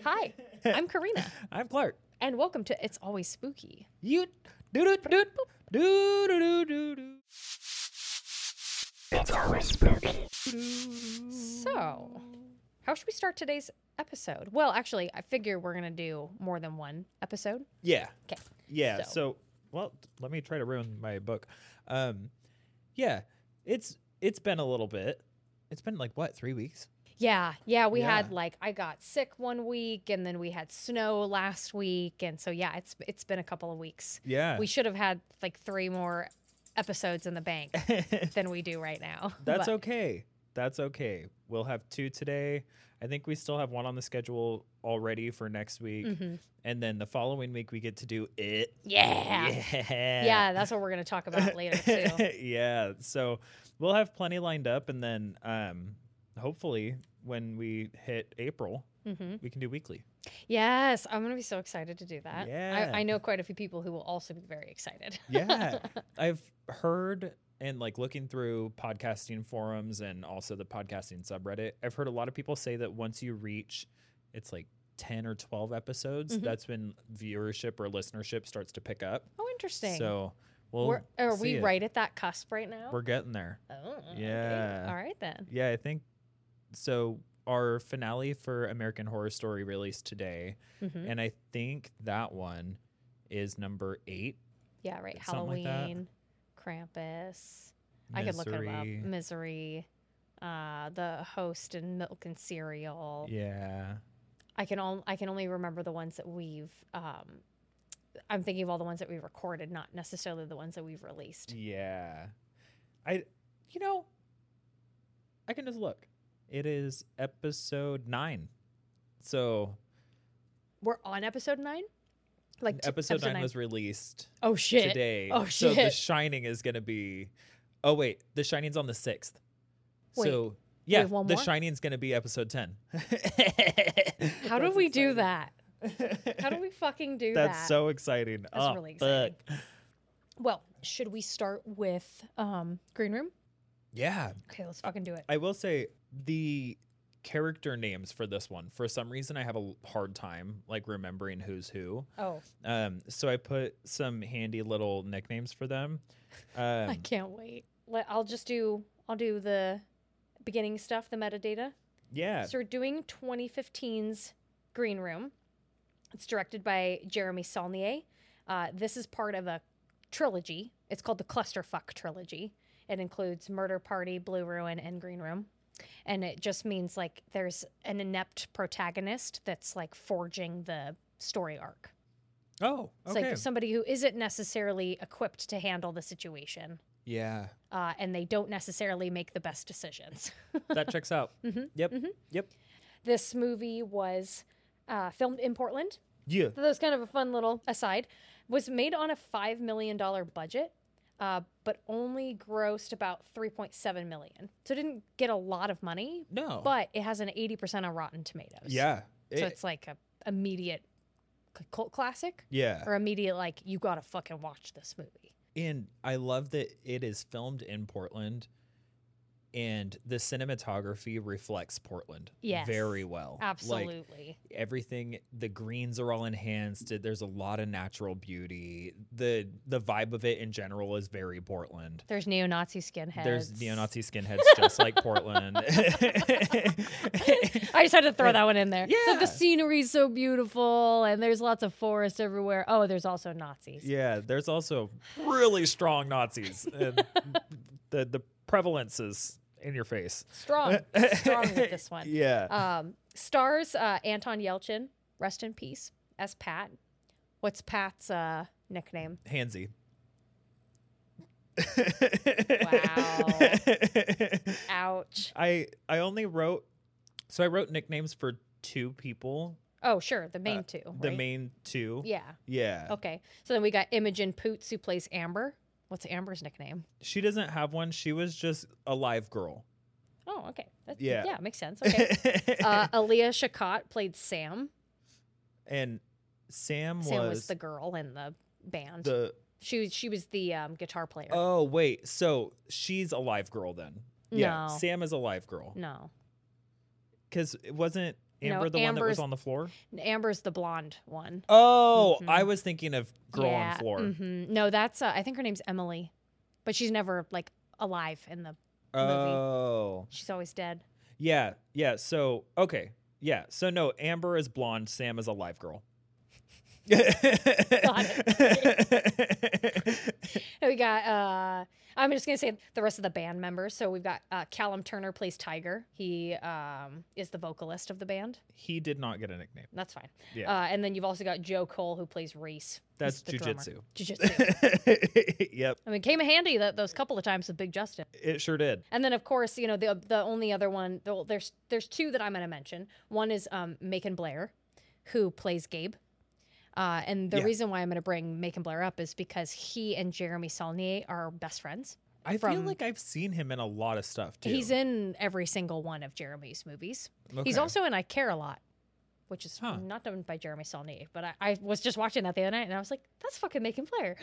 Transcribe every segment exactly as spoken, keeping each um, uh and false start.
Hi, I'm Karina, I'm Clark. and welcome to It's Always Spooky. You do do do do do do do do. It's always spooky. So, how should we start today's episode? Well, actually, I figure we're going to do more than one episode. Yeah. Okay. Yeah. So- So, well, let me try to ruin my book. Um, yeah, it's it's been a little bit. It's been like what, three weeks? Yeah, yeah, we Yeah. had like I got sick one week, and then we had snow last week, and so yeah, it's it's been a couple of weeks. Yeah. We should have had like three more episodes in the bank than we do right now. That's But- okay. That's okay. We'll have two today. I think we still have one on the schedule already for next week, Mhm. and then the following week we get to do it. Yeah. Yeah. Yeah, that's what we're going to talk about later too. Yeah. So we'll have plenty lined up, and then um, hopefully when we hit April, hmm we can do weekly. Yes, I'm going to be so excited to do that. Yeah. I, I know quite a few people who will also be very excited. Yeah. I've heard and like looking through podcasting forums and also the podcasting subreddit, I've heard a lot of people say that once you reach, it's like ten or twelve episodes, Mhm. that's when viewership or listenership starts to pick up. Oh, interesting. So we'll We're, are see we it. right at that cusp right now? We're getting there. oh, okay. Yeah. All right then. Yeah, I think so. Our finale for American Horror Story released today, hmm and I think that one is number eight. Yeah, right. something like that. Halloween, Krampus. I could look it up. Misery. Misery. Uh, the host and Milk and Cereal. Yeah. I can only I can only remember the ones that we've. Um, I'm thinking of all the ones that we've recorded, not necessarily the ones that we've released. Yeah. I, you know, I can just look. It is episode nine. So We're on episode nine. Like t- episode, nine, was released Oh shit! today. Oh, So The shit. Shining is going to be, oh wait, The Shining's on the sixth. Wait, So yeah, have one The more? Shining's going to be episode ten. How did That's we do exciting. that? How do we fucking do That's that? so exciting. That's oh, really exciting. fuck. Well, should we start with um, Green Room? Yeah. Okay, let's fucking do it. I will say the character names for this one, for some reason, I have a l- hard time like remembering who's who. Oh, Um, so I put some handy little nicknames for them. I Um, can't wait. Let, I'll just do. I'll do the beginning stuff, the metadata. yeah. So we're doing twenty fifteen's Green Room. It's directed by Jeremy Saulnier. Uh, this is part of a trilogy. It's called the Clusterfuck Trilogy. It includes Murder Party, Blue Ruin, and Green Room. And it just means like there's an inept protagonist that's like forging the story arc. Oh, It's okay. like somebody who isn't necessarily equipped to handle the situation. yeah, Uh, and they don't necessarily make the best decisions. that checks out. Mhm, Yep. mhm. Yep. This movie was uh, filmed in Portland. Yeah. So that was kind of a fun little aside. Was made on a five million dollars budget, uh, but only grossed about three point seven million dollars. So it didn't get a lot of money, No. but it has an eighty percent on Rotten Tomatoes. yeah. So It- it's like a immediate c- cult classic yeah. or immediate like, you got to fucking watch this movie. And I love that it is filmed in Portland, and the cinematography reflects Portland Yes. very well. Like, Absolutely. everything, the greens are all enhanced. There's a lot of natural beauty. The the vibe of it in general is very Portland. There's neo-Nazi skinheads. There's neo-Nazi skinheads just like Portland. I just had to throw that one in there. So Yeah. the scenery's so beautiful and there's lots of forest everywhere. Oh, there's also Nazis. Yeah, there's also really strong Nazis. And the the prevalence is in your face. Strong. Strong with this one. Yeah. Um, stars uh, Anton Yelchin, rest in peace, as Pat. What's Pat's uh, nickname? Handsy. Ouch. I I only wrote so I wrote nicknames for two people. Oh, sure, the main Uh, two. The right? main two. Yeah. Yeah. Okay. So then we got Imogen Poots, who plays Amber. What's Amber's nickname? She doesn't have one. She was just a live girl. Oh, okay. That, Yeah. Yeah, makes sense. Okay. uh, Aaliyah Shakot played Sam. And Sam was, Sam was the girl in the band. the she was she was the um, guitar player. Oh, wait. So she's a live girl then. Yeah. No. Sam is a live girl. No. Because it wasn't Amber, no, the one that was Amber's on the floor? Amber's the blonde one. Oh, Mhm. I was thinking of girl yeah. on floor. mhm. No, that's uh, I think her name's Emily, but she's never like alive in the Oh. she's always dead. Yeah, yeah. So, okay. Yeah. So, no, Amber is blonde. Sam is a live girl. Got We got uh I'm just gonna say the rest of the band members. So we've got uh, Callum Turner plays Tiger. He um, is the vocalist of the band. He did not get a nickname. That's fine. Yeah. Uh, and then you've also got Joe Cole who plays Reese. That's He's the drummer. jujitsu. Jiu-jitsu. Yep. I mean, came in handy that those couple of times with Big Justin. It sure did. And then of course, you know, the the only other one, well, there's there's two that I'm gonna mention. One is um, Macon Blair, who plays Gabe. Uh, and the Yeah. reason why I'm going to bring Macon Blair up is because he and Jeremy Saulnier are best friends. I feel From- like I've seen him in a lot of stuff too. He's in every single one of Jeremy's movies. He's Okay. also in I Care a Lot, which is Huh. not done by Jeremy Saulnier. But I, I was just watching that the other night, and I was like, that's fucking Macon Blair.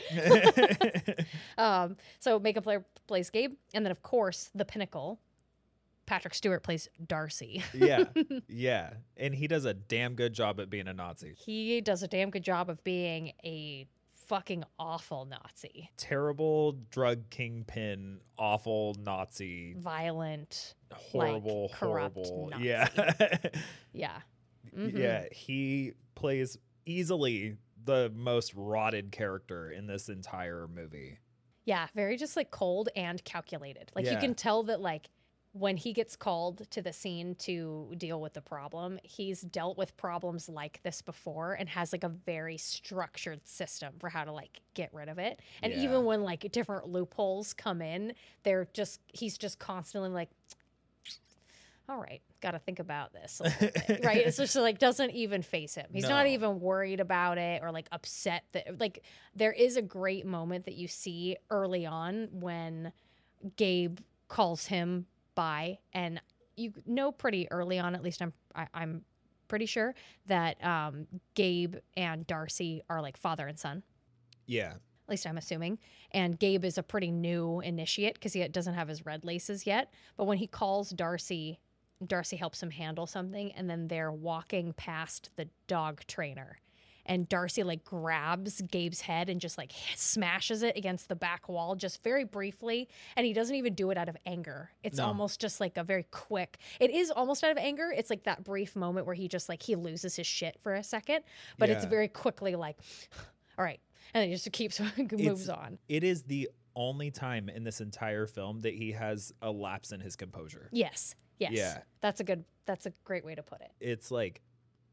um, so Macon Blair plays Gabe. And then, of course, the pinnacle, Patrick Stewart plays Darcy. yeah. Yeah. And he does a damn good job at being a Nazi. He does a damn good job of being a fucking awful Nazi. Terrible drug kingpin, awful Nazi, Violent. horrible, corrupt horrible. Nazi. Yeah. Yeah. Mhm. Yeah. He plays easily the most rotted character in this entire movie. Yeah. Very just like cold and calculated. Like you Yeah. can tell that like when he gets called to the scene to deal with the problem, he's dealt with problems like this before and has like a very structured system for how to like get rid of it. And Yeah. even when like different loopholes come in, they're just, he's just constantly like, all right, got to think about this a little bit, right? It's just like doesn't even face him. He's not No. even worried about it or like upset that like there is a great moment that you see early on when Gabe calls him by, and you know pretty early on, at least I'm I, I'm pretty sure that um, Gabe and Darcy are like father and son. Yeah. At least I'm assuming. And Gabe is a pretty new initiate because he doesn't have his red laces yet. But when he calls Darcy, Darcy helps him handle something. And then they're walking past the dog trainer. And Darcy like grabs Gabe's head and just like smashes it against the back wall just very briefly. And he doesn't even do it out of anger. It's No. almost just like a very quick, it is almost out of anger. It's like that brief moment where he just like, he loses his shit for a second. But it's Yeah. very quickly like, all right. And then he just keeps moves It's- on. It is the only time in this entire film that he has a lapse in his composure. Yes. Yes. Yeah. That's a good, that's a great way to put it. It's like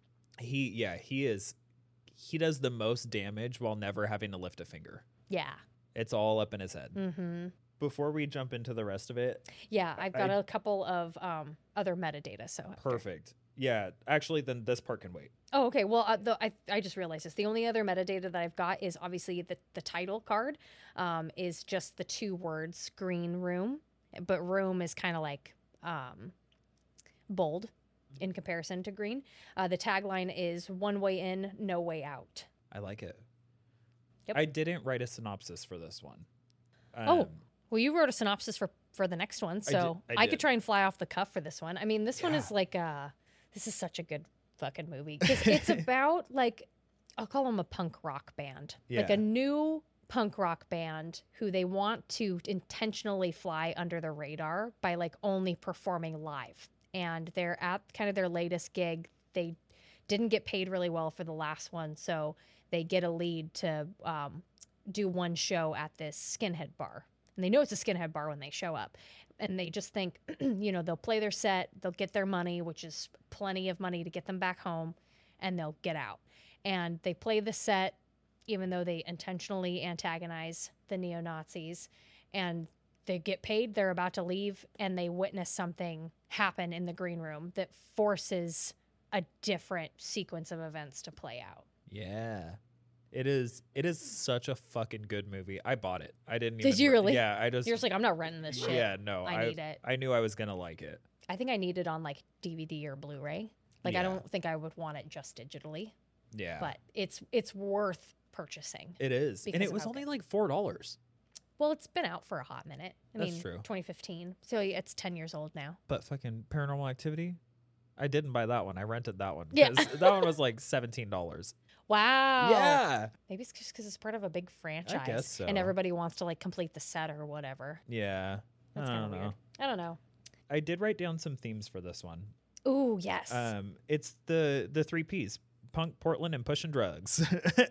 he yeah, he is he does the most damage while never having to lift a finger. Yeah. It's all up in his head. Mm-hmm. Before we jump into the rest of it, Yeah. I've got I- a couple of um, other metadata. So after. perfect. Yeah, actually then this part can wait. Oh, okay. Well, uh, the, I, I just realized this. The only other metadata that I've got is obviously the, the title card um, is just the two words green room, but room is kind of like um, bold in comparison to green. Uh, the tagline is one way in, no way out. I like it. Yep. I didn't write a synopsis for this one. Oh. Um, Well, you wrote a synopsis for, for the next one, so I I, did. could try and fly off the cuff for this one. I mean, this one is Yeah. like a, this is such a good fucking movie because it's about like, I'll call them a punk rock band, like Yeah. a new punk rock band who they want to intentionally fly under the radar by like only performing live. And they're at kind of their latest gig. They didn't get paid really well for the last one, so they get a lead to um, do one show at this skinhead bar. And they know it's a skinhead bar when they show up. And they just think, you know, they'll play their set, they'll get their money, which is plenty of money to get them back home, and they'll get out. And they play the set, even though they intentionally antagonize the neo-Nazis. And they get paid, they're about to leave, and they witness something happen in the green room that forces a different sequence of events to play out. yeah. It is it is such a fucking good movie. I bought it. I didn't Did even you re- really? Yeah, I just You're just like, I'm not renting this shit. Yeah, no. I need it. I knew I was going to like it. I think I need it on like D V D or Blu-ray. Like Yeah. I don't think I would want it just digitally, Yeah. but it's it's worth purchasing. It is. And because it of was how only good- like four dollars. Well, it's been out for a hot minute. I That's mean, true. twenty fifteen. So it's ten years old now. But fucking Paranormal Activity, I didn't buy that one. I rented that one. Yeah. 'Cause that one was like seventeen dollars. Wow. Yeah. Maybe it's just because it's part of a big franchise. guess so. And everybody wants to like complete the set or whatever. Yeah. That's I kind don't of know. weird. I don't know. I did write down some themes for this one. Ooh, yes. Um, it's the the three P's: punk, Portland, and pushing drugs.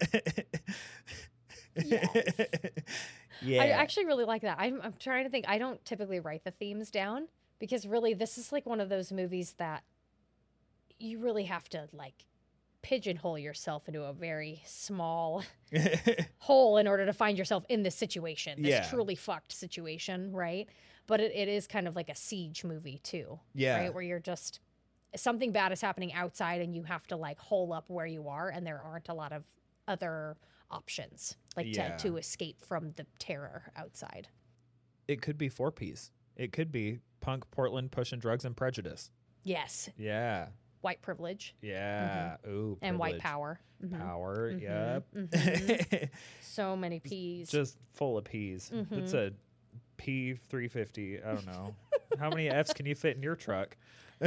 Yes. Yeah. I actually really like that. I'm, I'm trying to think. I don't typically write the themes down because really this is like one of those movies that you really have to like pigeonhole yourself into a very small hole in order to find yourself in this situation, this Yeah. truly fucked situation, right? But it, it is kind of like a siege movie too, Yeah. right? Where you're just, something bad is happening outside and you have to like hole up where you are and there aren't a lot of other options like Yeah. to, to escape from the terror outside. It could be four P's. It could be punk, Portland, pushing drugs, and prejudice. Yes. Yeah. White privilege Yeah. Ooh. and white privilege. power. Mhm. Power. Mhm, Yep. mhm. So many P's. Just full of P's. It's Mhm. a P three fifty. I don't know. How many F's can you fit in your truck?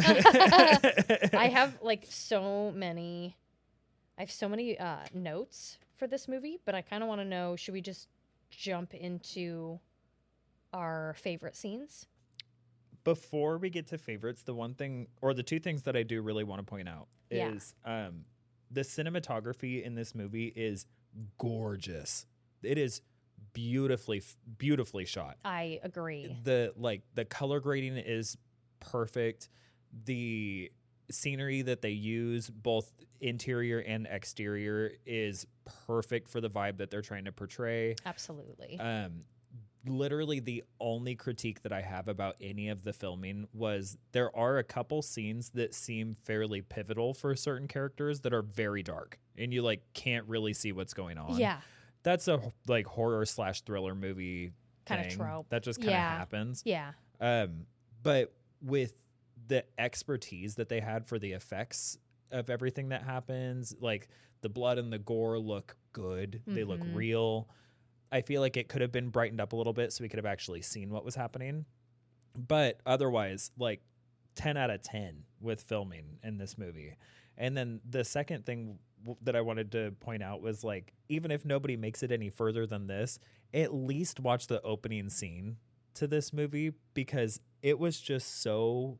I have like so many I have so many uh, notes for this movie, but I kind of want to know, should we just jump into our favorite scenes? Before we get to favorites, the one thing or the two things that I do really want to point out Yeah. is um, the cinematography in this movie is gorgeous. It is beautifully, beautifully shot. I agree. The like the color grading is perfect. The scenery that they use, both interior and exterior, is perfect for the vibe that they're trying to portray. Absolutely. Um, literally the only critique that I have about any of the filming was there are a couple scenes that seem fairly pivotal for certain characters that are very dark and you like can't really see what's going on. Yeah. That's a like horror slash thriller movie Kind of thing. trope. That just kind of Yeah. happens. Yeah. Um, but with the expertise that they had for the effects of everything that happens, like the blood and the gore look good. They look Mhm. real. I feel like it could have been brightened up a little bit so we could have actually seen what was happening. But otherwise, like ten out of ten with filming in this movie. And then the second thing w- that I wanted to point out was like, even if nobody makes it any further than this, at least watch the opening scene to this movie because it was just so,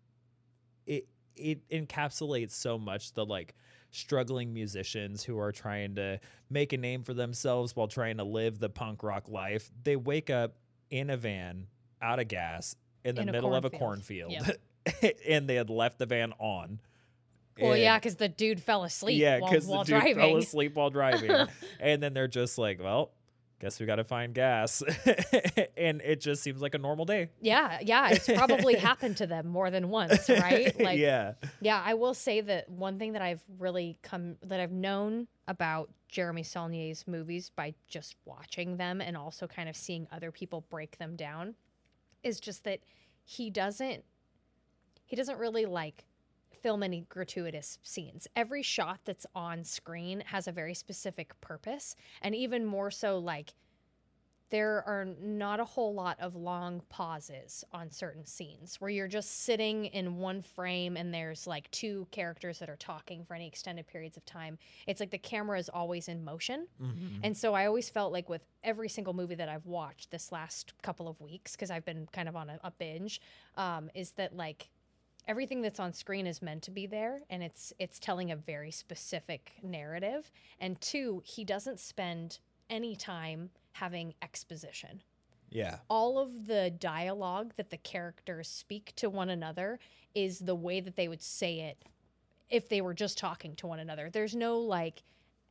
it, it encapsulates so much the like struggling musicians who are trying to make a name for themselves while trying to live the punk rock life. They wake up in a van out of gas in the In a middle of a cornfield. cornfield and they had left the van on. Well, And- yeah, because the dude fell asleep yeah, while, because while the dude driving. fell asleep while driving. And then they're just like, well, guess we got to find gas. And it just seems like a normal day. Yeah, yeah, it's probably happened to them more than once, right? Like, yeah. yeah, I will say that one thing that I've really come that I've known about Jeremy Saulnier's movies by just watching them and also kind of seeing other people break them down is just that he doesn't he doesn't really like film any gratuitous scenes. Every shot that's on screen has a very specific purpose, and even more so, like, there are not a whole lot of long pauses on certain scenes where you're just sitting in one frame and there's like two characters that are talking for any extended periods of time. It's like the camera is always in motion. Mhm. And so I always felt like with every single movie that I've watched this last couple of weeks, because I've been kind of on a, a binge, um, is that like everything that's on screen is meant to be there, and it's it's telling a very specific narrative. And two, he doesn't spend any time having exposition. Yeah. All of the dialogue that the characters speak to one another is the way that they would say it if they were just talking to one another. There's no like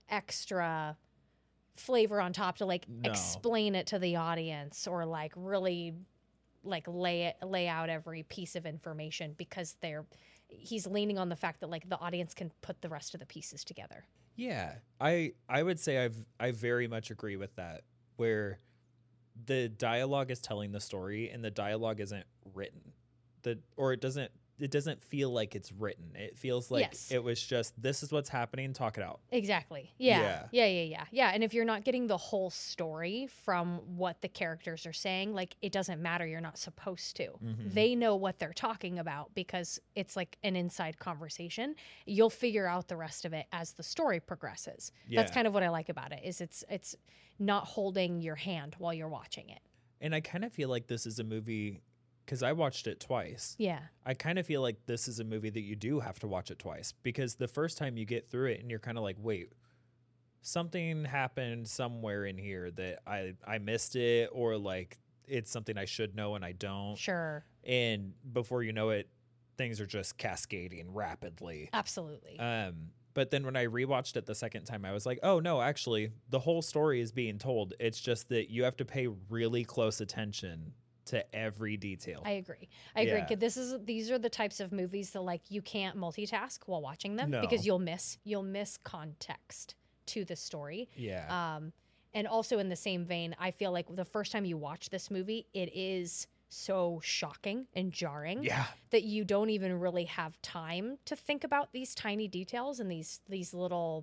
extra flavor on top to like No. explain it to the audience or like really like lay it lay out every piece of information, because they're he's leaning on the fact that like the audience can put the rest of the pieces together. Yeah, I I would say I've I very much agree with that, where the dialogue is telling the story and the dialogue isn't written, the or it doesn't it doesn't feel like it's written. It feels like Yes. it was just, this is what's happening, talk it out. Exactly. Yeah. Yeah. Yeah. Yeah. Yeah. Yeah. And if you're not getting the whole story from what the characters are saying, like it doesn't matter. You're not supposed to. Mhm. They know what they're talking about because it's like an inside conversation. You'll figure out the rest of it as the story progresses. That's Yeah. kind of what I like about it is it's it's not holding your hand while you're watching it. And I kind of feel like this is a movie, because I watched it twice. Yeah. I kind of feel like this is a movie that you do have to watch it twice, because the first time you get through it and you're kind of like, wait, something happened somewhere in here that I, I missed it, or like it's something I should know and I don't. Sure. And before you know it, things are just cascading rapidly. Absolutely. Um, but then when I rewatched it the second time, I was like, oh no, actually the whole story is being told. It's just that you have to pay really close attention to every detail. I agree. I agree. Yeah. 'Cause This is these are the types of movies that like you can't multitask while watching them No. because you'll miss you'll miss context to the story. Yeah. Um, and also in the same vein, I feel like the first time you watch this movie, it is so shocking and jarring yeah. that you don't even really have time to think about these tiny details and these these little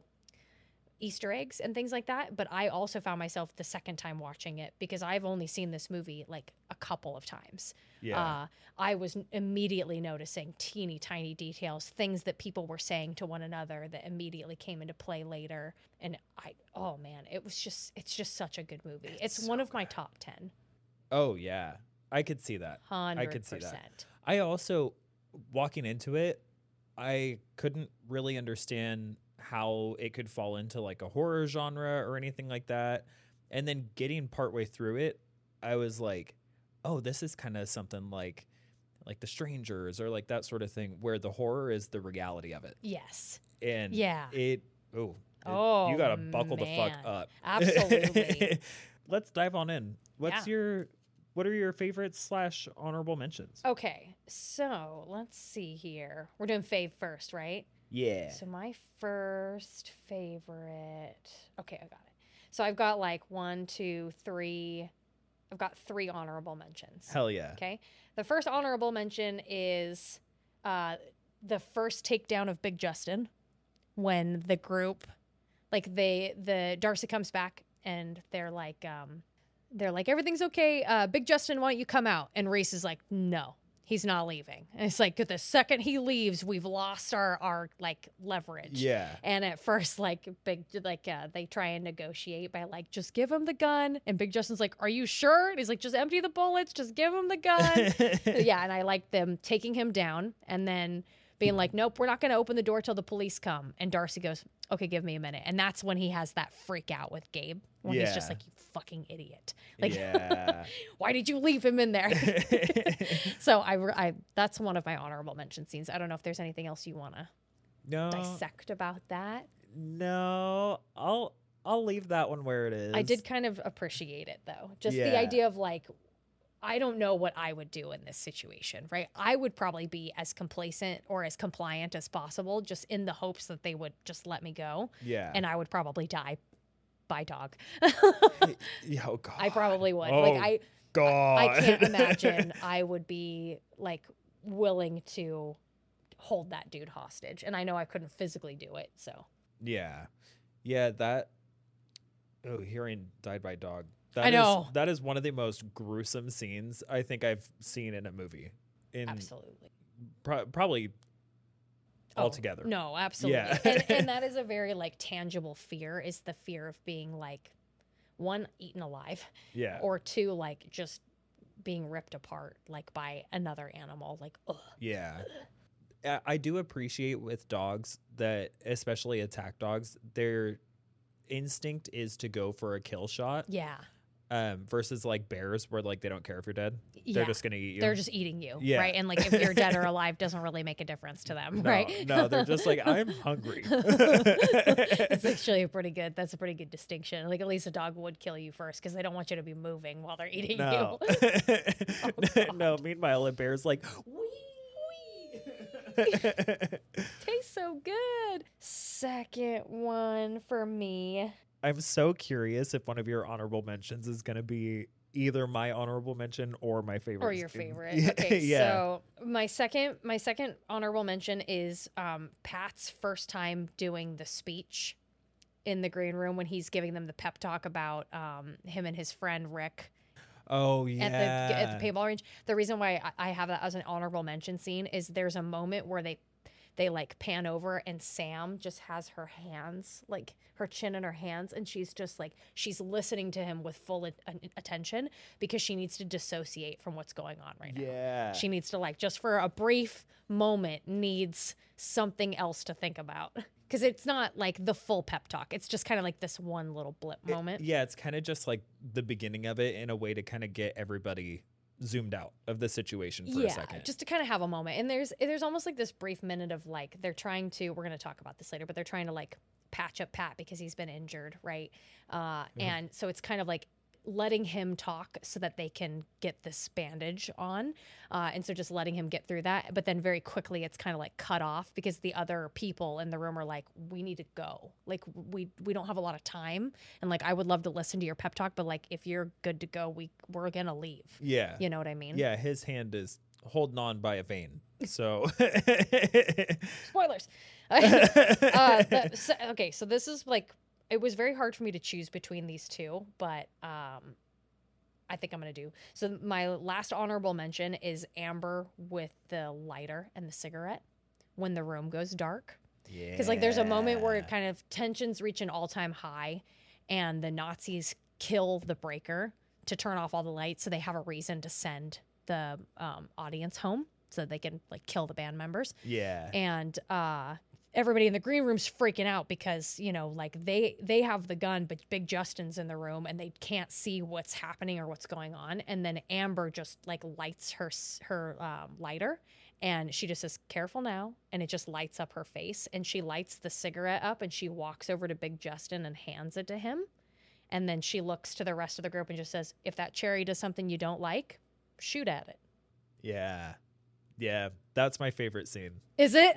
Easter eggs and things like that. But I also found myself the second time watching it because I've only seen this movie like a couple of times. Yeah. Uh, I was n- immediately noticing teeny tiny details, things that people were saying to one another that immediately came into play later. And I, oh man, it was just, it's just such a good movie. It's, It's one so of my good. top ten. Oh yeah. I could see that. one hundred percent. I could see that. I also, walking into it, I couldn't really understand how it could fall into like a horror genre or anything like that. And then getting partway through it, I was like, oh, this is kind of something like like The Strangers or like that sort of thing, where the horror is the reality of it. Yes. And Yeah. it oh it- Oh, you gotta buckle the fuck man. up. Absolutely. Let's dive on in. What's Yeah. your what are your favorites slash honorable mentions? Okay. So let's see here. We're doing fave first, right? Yeah. So my first favorite. Okay, I got it. So I've got like one, two, three. I've got three honorable mentions. Hell yeah. Okay. The first honorable mention is uh, the first takedown of Big Justin when the group, like they, the Darcy comes back and they're like, um, they're like, everything's okay. Uh, Big Justin, why don't you come out? And Reese is like, no. He's not leaving. And it's like the second he leaves, we've lost our our like leverage. Yeah. And at first, like big, like uh, they try and negotiate by like just give him the gun. And Big Justin's like, "Are you sure?" And he's like, "Just empty the bullets. Just give him the gun." Yeah, and I like them taking him down and then being like, "Nope, we're not going to open the door till the police come." And Darcy goes, "Okay, give me a minute." And that's when he has that freak out with Gabe, when he's just Yeah. like, "You fucking idiot! Like, Yeah. why did you leave him in there?" So I, I, that's one of my honorable mention scenes. I don't know if there's anything else you want to No. dissect about that. No. I'll I'll leave that one where it is. I did kind of appreciate it though. Just the Yeah. idea of like, I don't know what I would do in this situation, right? I would probably be as complacent or as compliant as possible, just in the hopes that they would just let me go. Yeah. And I would probably die by dog. Yeah, oh god. I probably would. Oh, like I, God. I can't imagine I would be like willing to hold that dude hostage. And I know I couldn't physically do it. So Yeah. Yeah, that oh, hearing died by dog. That I is- know. that is one of the most gruesome scenes I think I've seen in a movie. In absolutely. pro- probably Oh, altogether. No, absolutely. Yeah. and, and that is a very like tangible fear, is the fear of being like, one, eaten alive, Yeah. or two, like just being ripped apart like by another animal. Like, ugh. Yeah. I- I do appreciate with dogs that, especially attack dogs, their instinct is to go for a kill shot. Yeah. Um, versus like bears where like they don't care if you're dead. Yeah. They're just gonna eat you. They're just eating you, Yeah. right? And like if you're dead or alive doesn't really make a difference to them, no, right? no, they're just like, I'm hungry. It's actually a pretty good. That's a pretty good distinction. Like at least a dog would kill you first because they don't want you to be moving while they're eating No. you. No, meanwhile a bear's like, Tastes so good. Second one for me. I'm so curious if one of your honorable mentions is gonna be either my honorable mention or my favorite. Or your scene. favorite. Yeah, Okay, yeah. so my second my second honorable mention is um, Pat's first time doing the speech in the green room when he's giving them the pep talk about um, him and his friend Rick Oh yeah. at the at the paintball range. The reason why I I have that as an honorable mention scene is there's a moment where they they like pan over and Sam just has her hands, like her chin in her hands, and she's just like she's listening to him with full at- attention because she needs to dissociate from what's going on right now. Yeah. She needs to like just for a brief moment needs something else to think about. Because it's not like the full pep talk. It's just kind of like this one little blip It- moment. yeah, it's kind of just like the beginning of it in a way to kind of get everybody zoomed out of the situation for yeah, a second. just to kind of have a moment. And there's there's almost like this brief minute of like they're trying to. We're gonna talk about this later, but they're trying to like patch up Pat because he's been injured, right? Uh, Mhm. And so it's kind of like letting him talk so that they can get this bandage on. Uh, and so just letting him get through that. But then very quickly it's kind of like cut off because the other people in the room are like, we need to go. Like we we don't have a lot of time. And like I would love to listen to your pep talk, but like if you're good to go, we we're gonna leave. Yeah. You know what I mean? Yeah, his hand is holding on by a vein. So Spoilers. uh, the, so, okay, so this is like it was very hard for me to choose between these two, but um, I think I'm gonna do. So my last honorable mention is Amber with the lighter and the cigarette when the room goes dark. yeah. Because like there's a moment where it kind of tensions reach an all-time high, and the Nazis kill the breaker to turn off all the lights, so they have a reason to send the um, audience home so they can like kill the band members. Yeah. And uh, everybody in the green room's freaking out because you know like they they have the gun, but Big Justin's in the room and they can't see what's happening or what's going on. And then Amber just like lights her s- her um, lighter. And she just says, careful now. And it just lights up her face. And she lights the cigarette up and she walks over to Big Justin and hands it to him. And then she looks to the rest of the group and just says, if that cherry does something you don't like, shoot at it. Yeah. Yeah. That's my favorite scene. Is it?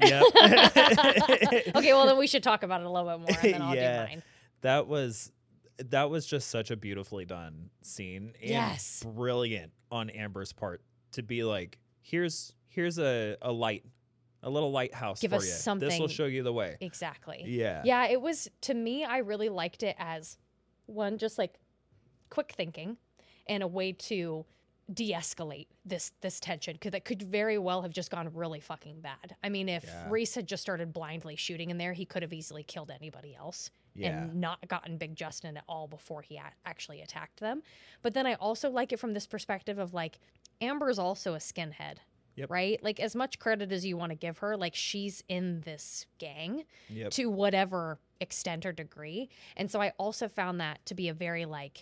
Yep. Okay, well, then we should talk about it a little bit more and then I'll Yeah. do mine. That was that was just such a beautifully done scene. And Yes. brilliant on Amber's part to be like, here's here's a, a light, a little lighthouse Give for us you. This something- will show you the way. Exactly. Yeah. Yeah, it was, to me, I really liked it as one, just like quick thinking and a way to de-escalate this this tension because that could very well have just gone really fucking bad. I mean, if Yeah. Reese had just started blindly shooting in there, he could have easily killed anybody else Yeah. and not gotten Big Justin at all before he a- actually attacked them. But then I also like it from this perspective of like Amber's also a skinhead. Yep. Right? Like as much credit as you want to give her, like she's in this gang Yep. to whatever extent or degree. And so I also found that to be a very like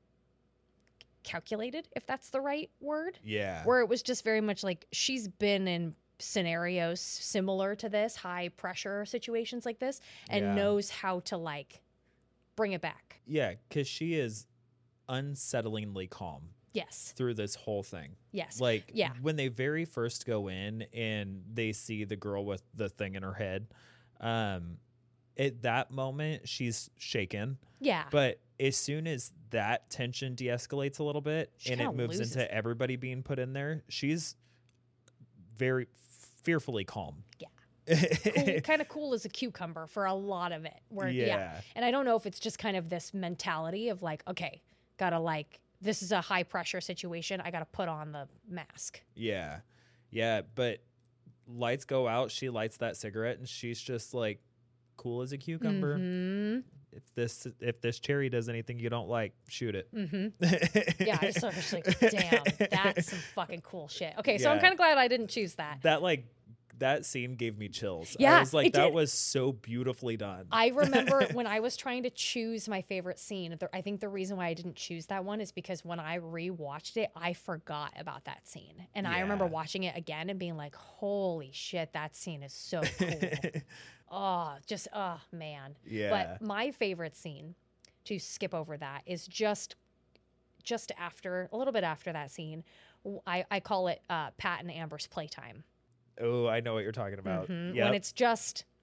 calculated, if that's the right word, Yeah. where it was just very much like she's been in scenarios similar to this, high pressure situations like this, and Yeah. knows how to like bring it back. Yeah, because she is unsettlingly calm Yes. through this whole thing. Yes. Like Yeah. when they very first go in and they see the girl with the thing in her head, um, at that moment she's shaken. Yeah. But as soon as that tension de-escalates a little bit She and it kinda moves loses into it. everybody being put in there, she's very fearfully calm. Yeah. cool, kind of cool as a cucumber for a lot of it. Where yeah. Yeah. And I don't know if it's just kind of this mentality of like, okay, gotta like this is a high pressure situation. I gotta put on the mask. Yeah. Yeah. But lights go out. She lights that cigarette and she's just like cool as a cucumber. Mhm. If this if this cherry does anything you don't like, shoot it. Mhm. Yeah, I just was just like, damn, that's some fucking cool shit. Okay, so I'm Yeah. kind of glad I didn't choose that. That like that scene gave me chills. Yeah, I was like, it that did. was so beautifully done. I remember when I was trying to choose my favorite scene. the- I think the reason why I didn't choose that one is because when I rewatched it, I forgot about that scene. And I remember Yeah. watching it again and being like, holy shit, that scene is so cool. Oh, just, oh, man. Yeah. But my favorite scene, to skip over that, is just just after, a little bit after that scene. w- I, I call it uh, Pat and Amber's playtime. Oh, I know what you're talking about. Mhm. Yep. When it's just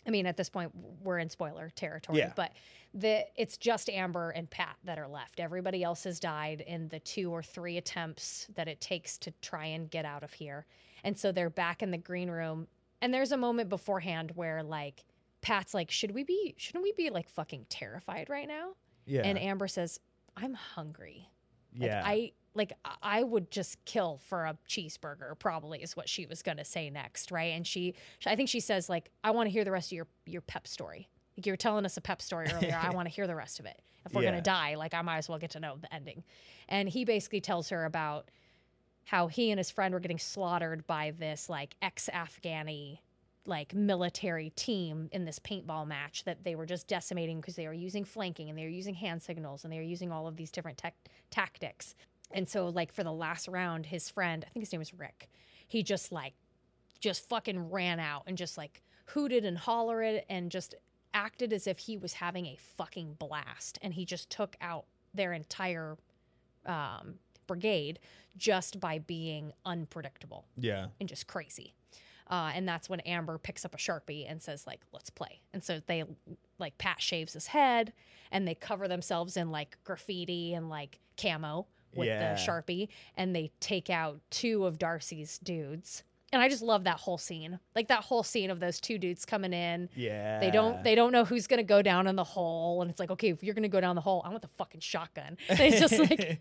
I mean, at this point, we're in spoiler territory, Yeah. but the it's just Amber and Pat that are left. Everybody else has died in the two or three attempts that it takes to try and get out of here. And so they're back in the green room. And there's a moment beforehand where, like, Pat's like, should we be, shouldn't we be, like, fucking terrified right now? Yeah. And Amber says, I'm hungry. Like, yeah. I like I would just kill for a cheeseburger, probably is what she was gonna say next, right? And she, I think she says, like, I want to hear the rest of your your pep story. Like, you were telling us a pep story earlier. I want to hear the rest of it. If we're Yeah. gonna die, like, I might as well get to know the ending. And he basically tells her about how he and his friend were getting slaughtered by this, like, ex-Afghani, like, military team in this paintball match that they were just decimating because they were using flanking and they were using hand signals and they were using all of these different tech tactics. And so, like, for the last round, his friend, I think his name was Rick, he just, like, just fucking ran out and just, like, hooted and hollered and just acted as if he was having a fucking blast. And he just took out their entire um, brigade just by being unpredictable yeah. and just crazy. Uh, and that's when Amber picks up a Sharpie and says, like, let's play. And so they, like, Pat shaves his head and they cover themselves in, like, graffiti and, like, camo with Yeah. the Sharpie. And they take out two of Darcy's dudes. And I just love that whole scene. Like, that whole scene of those two dudes coming in. Yeah. They don't they don't know who's going to go down in the hole. And it's like, okay, if you're going to go down the hole, I want the fucking shotgun. And it's just like,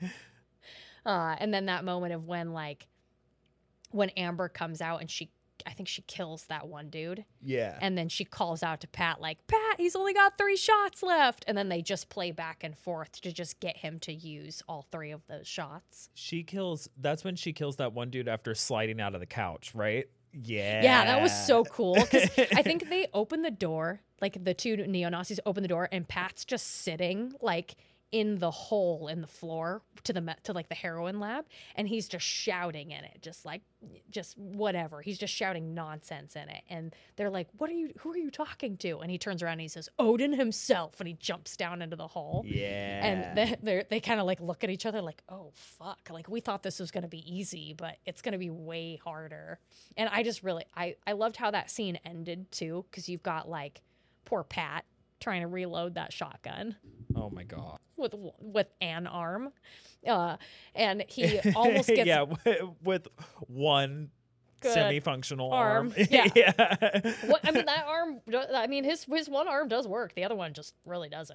uh, and then that moment of when, like, when Amber comes out and she, I think she kills that one dude. yeah. And then she calls out to Pat, like, Pat, he's only got three shots left. And then they just play back and forth to just get him to use all three of those shots. She kills, that's when she kills that one dude after sliding out of the couch, right? Yeah. Yeah, that was so cool. Because I think they open the door, like the two neo-Nazis open the door, and Pat's just sitting, like, in the hole in the floor to the to like the heroin lab, and he's just shouting in it, just like, just whatever. He's just shouting nonsense in it, and they're like, "What are you? Who are you talking to?" And he turns around and he says, "Odin himself," and he jumps down into the hole. Yeah. And they they they kind of like look at each other like, "Oh fuck!" Like, we thought this was gonna be easy, but it's gonna be way harder. And I just really I I loved how that scene ended too, because you've got, like, poor Pat trying to reload that shotgun Oh my God. with with an arm, uh, and he almost gets yeah, w- with one Good semi-functional arm. arm. Yeah. yeah. What, I mean, that arm, I mean, his his one arm does work. The other one just really doesn't.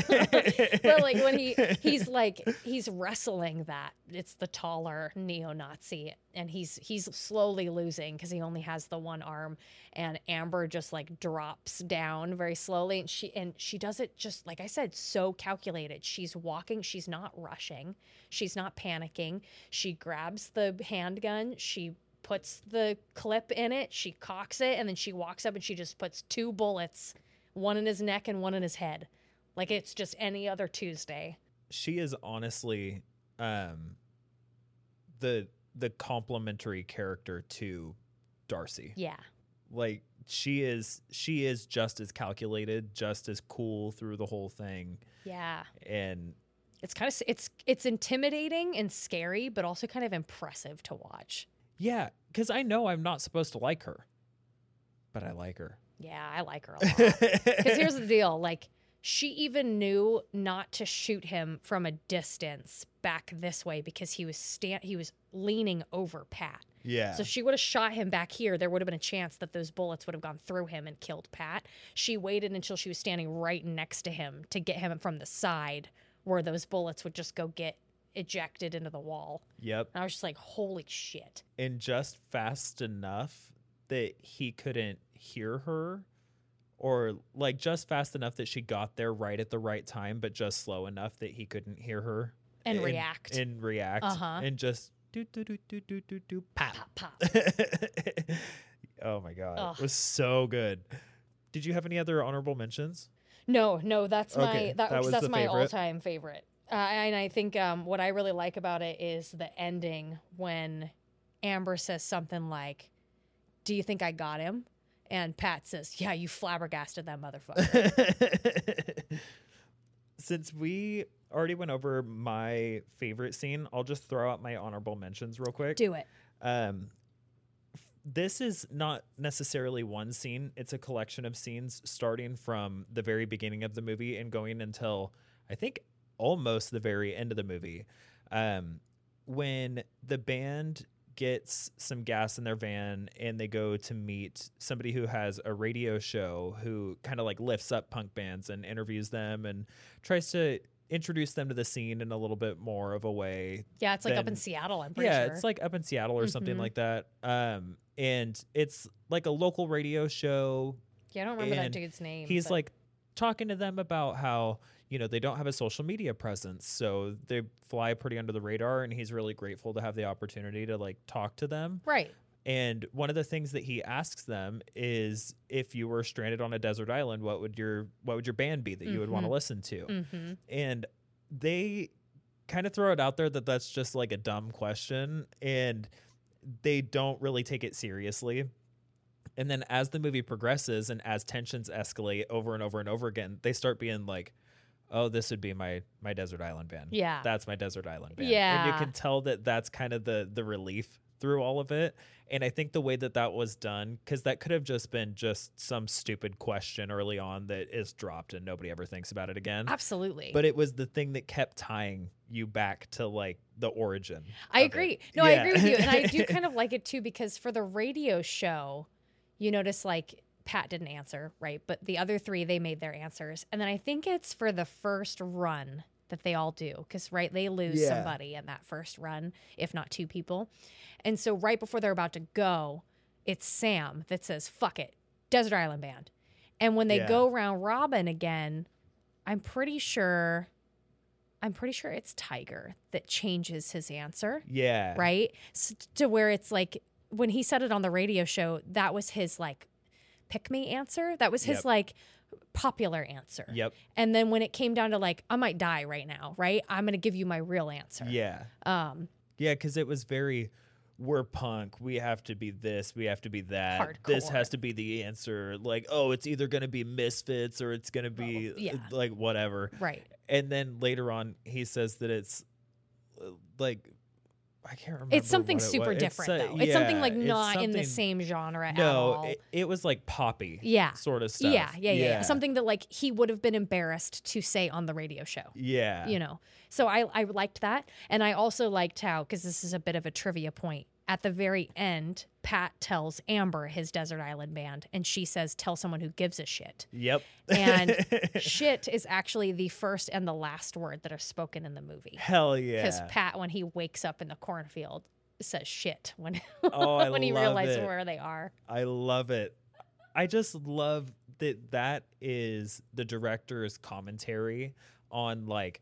But, like, when he, he's like, he's wrestling that, it's the taller neo-Nazi, and he's, he's slowly losing because he only has the one arm, and Amber just, like, drops down very slowly, and she, and she does it just, like I said, so calculated. She's walking, she's not rushing, she's not panicking. She grabs the handgun, she puts the clip in it, she cocks it, and then she walks up and she just puts two bullets, one in his neck and one in his head. Like, it's just any other Tuesday. She is honestly um the the complementary character to Darcy. Yeah. Like, she is she is just as calculated, just as cool through the whole thing. Yeah. And It's kind of, it's, it's intimidating and scary, but also kind of impressive to watch. yeah, because I know I'm not supposed to like her, but I like her. Yeah, I like her a lot. Because here's the deal. Like, she even knew not to shoot him from a distance back this way because he was sta- he was leaning over Pat. Yeah. So if she would have shot him back here, there would have been a chance that those bullets would have gone through him and killed Pat. She waited until she was standing right next to him to get him from the side where those bullets would just go get ejected into the wall. Yep. And I was just like, holy shit. And just fast enough that he couldn't hear her, or like just fast enough that she got there right at the right time, but just slow enough that he couldn't hear her And react. and react Uh-huh. and just do do do do do do do pop. Pop, pop. Oh my God. Ugh. It was so good. Did you have any other honorable mentions? No, no, that's my Okay, that, that was that's the my favorite. all-time favorite. Uh, and I think um, what I really like about it is the ending when Amber says something like, "Do you think I got him?" And Pat says, "Yeah, you flabbergasted that motherfucker." Since we already went over my favorite scene, I'll just throw out my honorable mentions real quick. Do it. Um, this is not necessarily one scene. It's a collection of scenes starting from the very beginning of the movie and going until I think almost the very end of the movie. Um, when the band gets some gas in their van and they go to meet somebody who has a radio show who kind of like lifts up punk bands and interviews them and tries to introduce them to the scene in a little bit more of a way. Yeah, it's like up than- in Seattle, I'm pretty yeah, sure. it's like up in Seattle or something Mhm. like that. Um, and it's like a local radio show. Yeah, I don't remember that and dude's name. He's but- like talking to them about how, you know, they don't have a social media presence, so they fly pretty under the radar, and he's really grateful to have the opportunity to like talk to them. Right. And one of the things that he asks them is, if you were stranded on a desert island, what would your what would your band be that you would want to Mhm. listen to? Mm-hmm. And they kind of throw it out there that that's just like a dumb question, and they don't really take it seriously. And then as the movie progresses and as tensions escalate over and over and over again, they start being like, oh, this would be my my desert island band. Yeah. That's my desert island band. And Yeah. you can tell that that's kind of the the relief through all of it. And I think the way that that was done, because that could have just been just some stupid question early on that is dropped and nobody ever thinks about it again. Absolutely. But it was the thing that kept tying you back to like the origin. I of it. agree. No, I Yeah. agree with you. And I do kind of like it too, because for the radio show, you notice like Pat didn't answer, right? But the other three, they made their answers. And then I think it's for the first run that they all do, because, right, they lose Yeah. somebody in that first run, if not two people. And so right before they're about to go, it's Sam that says, fuck it, Desert Island Band. And when they Yeah. go round robin again, I'm pretty sure, I'm pretty sure it's Tiger that changes his answer. Yeah. Right? S to where it's like when he said it on the radio show, that was his like pick me answer. That was his Yep. like popular answer. Yep. And then when it came down to like, I might die right now, right? I'm going to give you my real answer. Yeah. Um, Yeah, because it was very, we're punk. We have to be this. We have to be that. This Hardcore. has to be the answer. Like, oh, it's either going to be Misfits or it's going to be Oh, yeah. uh, like whatever. right. And then later on, he says that it's uh, like, I can't remember. It's something what it super was. different It's, uh, though. It's something yeah, like it's not in the something- same genre at No, all. it, it was like poppy. Yeah. Sort of stuff. Yeah, yeah, yeah, yeah. Something that like he would have been embarrassed to say on the radio show. Yeah. You know, so I, I liked that. And I also liked how, because this is a bit of a trivia point, at the very end, Pat tells Amber his Desert Island Band, and she says, tell someone who gives a shit. Yep. And shit is actually the first and the last word that are spoken in the movie. Hell yeah. Because Pat, when he wakes up in the cornfield, says shit when, Oh, I when he love realizes it. where they are. I love it. I just love that that is the director's commentary on like,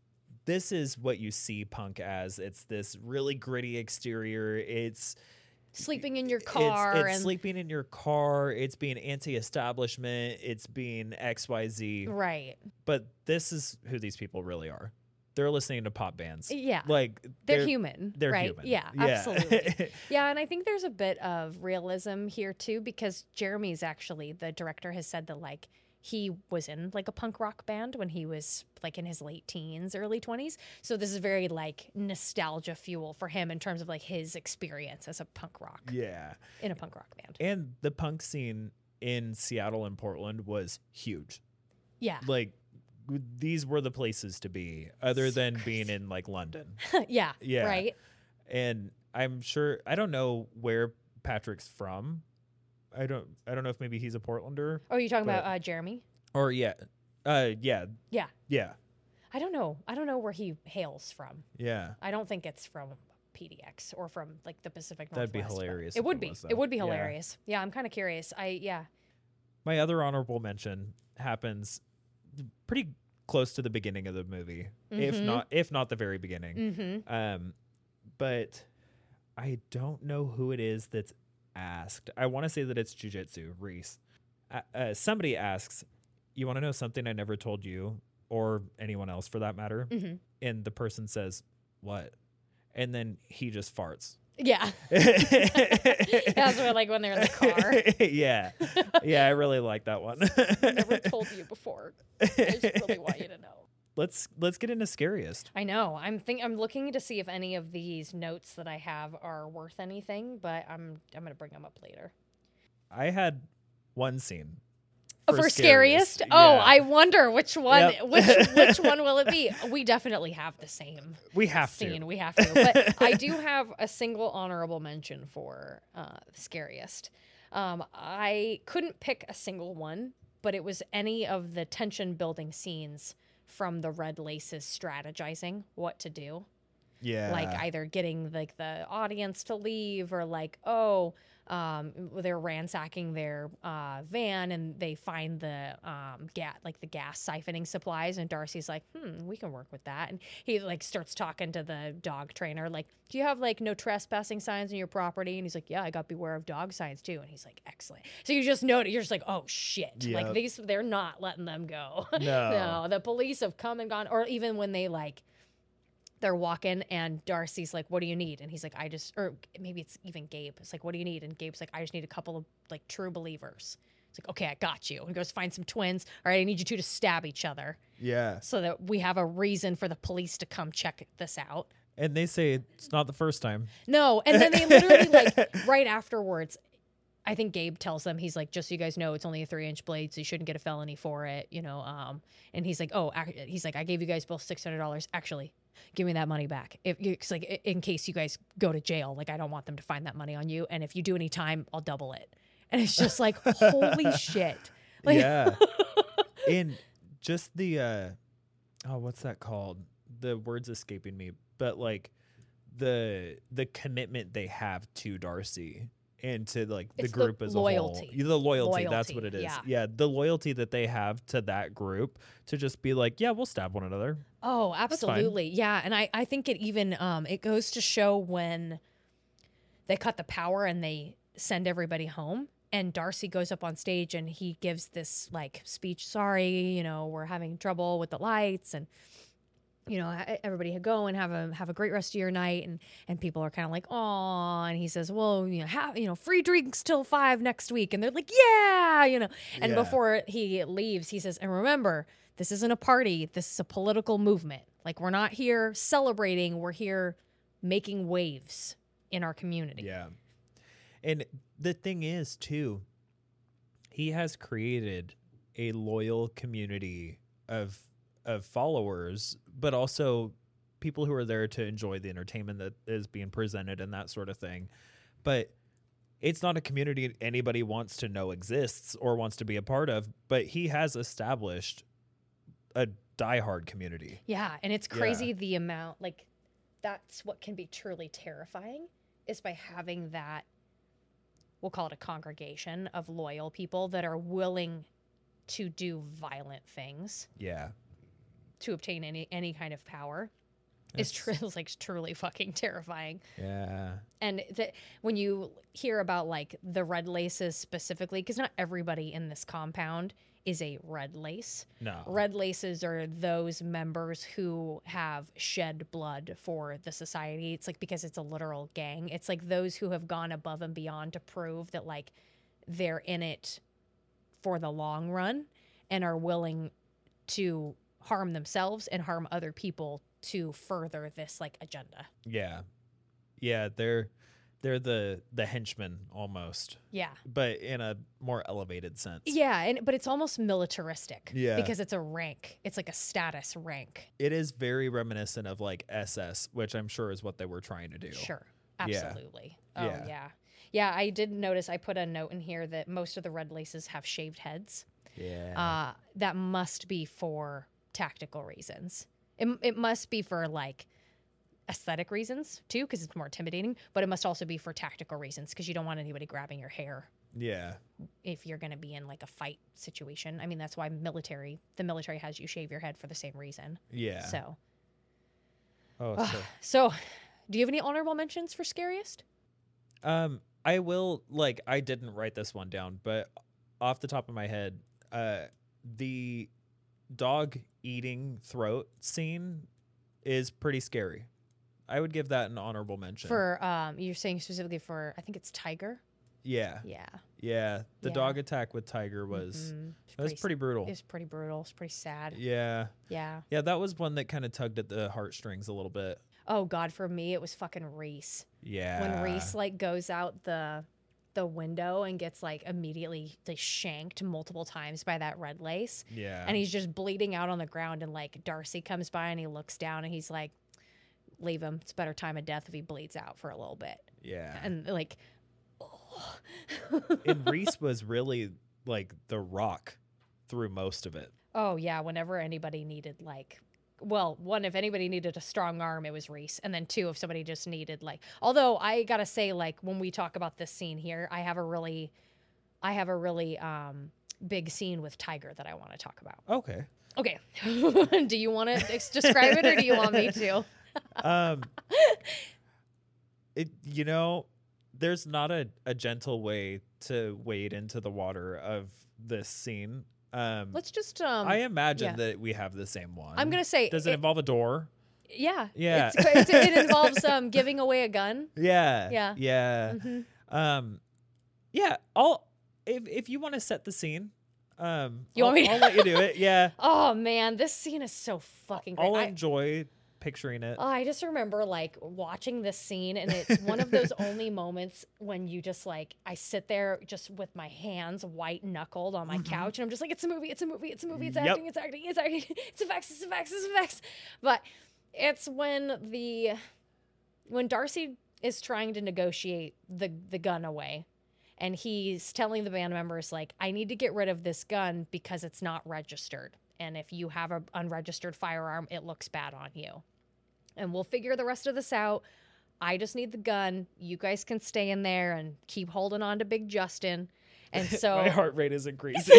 this is what you see punk as. It's this really gritty exterior. It's Sleeping in your it's- car. It's, and sleeping in your car. It's being anti-establishment. It's being X Y Z. Right. But this is who these people really are. They're listening to pop bands. Yeah. Like They're, they're human. They're right? human. Yeah, Yeah. absolutely. Yeah, and I think there's a bit of realism here too, because Jeremy's actually, the director has said that like he was in like a punk rock band when he was like in his late teens, early twenties. So this is very like nostalgia fuel for him in terms of like his experience as a punk rock Yeah. in a punk rock band. And the punk scene in Seattle and Portland was huge. Yeah. Like w- these were the places to be other than being in like London. yeah. Yeah. Right. And I'm sure I don't know where Patrick's from. I don't I don't know if maybe he's a Portlander Oh, are you talking But- about uh, Jeremy? or yeah. Uh yeah. Yeah. Yeah. I don't know. I don't know where he hails from. Yeah. I don't think it's from P D X or from like the Pacific That'd Northwest. be but hilarious It if would it be. was, It though. would be Yeah. hilarious. Yeah, I'm kind of curious. I yeah. My other honorable mention happens pretty close to the beginning of the movie. If Mhm. not if not the very beginning. Mm-hmm. Um, but I don't know who it is that's asked. I want to say that it's Jujitsu, Reese. Uh, uh, somebody asks, you want to know something I never told you or anyone else for that matter? Mm-hmm. And the person says, what? And then he just farts. Yeah. That's what, like when they're in the car. yeah. Yeah, I really like that one. Never told you before. I just really want you to know. let's let's get into scariest. I know. I'm think I'm looking to see if any of these notes that I have are worth anything, but I'm I'm gonna bring them up later. I had one scene. For, for scariest? scariest? Oh, Yeah. I wonder which one. Yep. Which which one will it be? We definitely have the same. We have scene. to. We have to. But I do have a single honorable mention for uh, scariest. Um, I couldn't pick a single one, but it was any of the tension building scenes from the Red Laces strategizing what to do. Yeah. Like either getting like the audience to leave or like, oh, um, they're ransacking their uh, van and they find the um, gas, like the gas siphoning supplies. And Darcy's like, hmm, we can work with that. And he like starts talking to the dog trainer, like, do you have like no trespassing signs on your property? And he's like, yeah, I got beware of dog signs too. And he's like, excellent. So you just know, you're just like, oh shit. Yep. Like these, they're not letting them go. No. No, the police have come and gone. Or even when they like, they're walking and Darcy's like, what do you need? And he's like, I just, or maybe it's even Gabe. It's like, what do you need? And Gabe's like, I just need a couple of like true believers. It's like, okay, I got you. And he goes, find some twins. All right, I need you two to stab each other. Yeah. So that we have a reason for the police to come check this out. And they say it's not the first time. No. And then they literally like right afterwards, I think Gabe tells them, he's like, just so you guys know, it's only a three inch blade, so you shouldn't get a felony for it, you know? Um, and he's like, oh, ac- he's like, I gave you guys both six hundred dollars. Actually, give me that money back. If you, cause like, in case you guys go to jail, like, I don't want them to find that money on you. And if you do any time, I'll double it. And it's just like, holy shit. Like, yeah. And just the, uh, oh, what's that called? The word's escaping me, but like the, the commitment they have to Darcy and to like the It's the group as loyalty. a whole. The loyalty, Loyalty, that's what it is. yeah. Yeah, the loyalty that they have to that group to just be like, yeah, we'll stab one another. Oh, fine. absolutely. Yeah. And I, I think it even, um, it goes to show when they cut the power and they send everybody home and Darcy goes up on stage and he gives this like speech, sorry, you know, we're having trouble with the lights and, you know, everybody go and have a have a great rest of your night, and and people are kind of like, oh, and he says, well, you know, have you know, free drinks till five next week, and they're like, yeah, you know, and Yeah. before he leaves, he says, and remember, this isn't a party, this is a political movement. Like we're not here celebrating, we're here making waves in our community. Yeah. And the thing is, too, he has created a loyal community of of followers, but also people who are there to enjoy the entertainment that is being presented and that sort of thing. But it's not a community anybody wants to know exists or wants to be a part of, but he has established a diehard community. Yeah, and it's crazy Yeah. the amount, like, that's what can be truly terrifying is by having that, we'll call it a congregation of loyal people that are willing to do violent things Yeah. to obtain any any kind of power. It's tr- it's like truly fucking terrifying. Yeah. And the, when you hear about like the Red Laces specifically, because not everybody in this compound is a Red Lace. No. Red Laces are those members who have shed blood for the society. It's like because it's a literal gang. It's like those who have gone above and beyond to prove that like they're in it for the long run and are willing to harm themselves and harm other people to further this like agenda. Yeah. Yeah, they're they're the the henchmen almost, Yeah. but in a more elevated sense. Yeah, and but it's almost militaristic. Yeah. Because it's a rank. It's like a status rank. It is very reminiscent of like S S, which I'm sure is what they were trying to do. Sure. Yeah. Absolutely. Oh Yeah. yeah. Yeah, I did notice I put a note in here that most of the Red Laces have shaved heads. Yeah. Uh that must be for tactical reasons. It it must be for like aesthetic reasons too, because it's more intimidating, but it must also be for tactical reasons because you don't want anybody grabbing your hair yeah. if you're going to be in like a fight situation. I mean, that's why military, the military has you shave your head for the same reason. Yeah. So, Oh, Ugh. so so do you have any honorable mentions for scariest? um I will like I didn't write this one down, but off the top of my head, uh the dog eating throat scene is pretty scary. I would give that an honorable mention. For, um, you're saying specifically for, I think it's Tiger. yeah. Yeah. Yeah, the Yeah. dog attack with Tiger was Mhm. that was pretty brutal. It was pretty brutal. It's pretty sad. Yeah, Yeah. yeah, that was one that kind of tugged at the heartstrings a little bit. Oh God, for me it was fucking Reese. Yeah, When Reese like goes out the the window and gets like immediately like, shanked multiple times by that red lace. yeah, And he's just bleeding out on the ground, and like Darcy comes by and he looks down and he's like, leave him. It's a better time of death if he bleeds out for a little bit. yeah. And like And Reese was really like the rock through most of it. oh yeah, whenever anybody needed like well, one, if anybody needed a strong arm, it was Reese. And then two, if somebody just needed like although I gotta say, like when we talk about this scene here, I have a really I have a really um big scene with Tiger that I want to talk about. Okay. Okay. Do you want to ex- describe it or do you want me to? Um, it you know, there's not a, a gentle way to wade into the water of this scene. Um, Let's just um I imagine yeah. that we have the same one. I'm going to say Does it, involve a door? Yeah. Yeah. It's, it's, it involves um giving away a gun. Yeah. Yeah. Yeah. Mhm. Um, yeah. I'll if if you want to set the scene, um, You I'll, want me to- I'll let you do it. Yeah. Oh man, this scene is so fucking great. I'll I- enjoy picturing it. Oh, I just remember like watching this scene, and it's one of those only moments when you just like I sit there just with my hands white knuckled on my couch, and I'm just like, it's a movie, it's a movie, it's a movie, it's Yep. acting, it's acting, it's acting, it's effects, it's effects, it's effects. But it's when the when Darcy is trying to negotiate the the gun away, and he's telling the band members like, I need to get rid of this gun because it's not registered, and if you have an unregistered firearm, it looks bad on you. And we'll figure the rest of this out. I just need the gun. You guys can stay in there and keep holding on to Big Justin. And so My heart rate is increasing.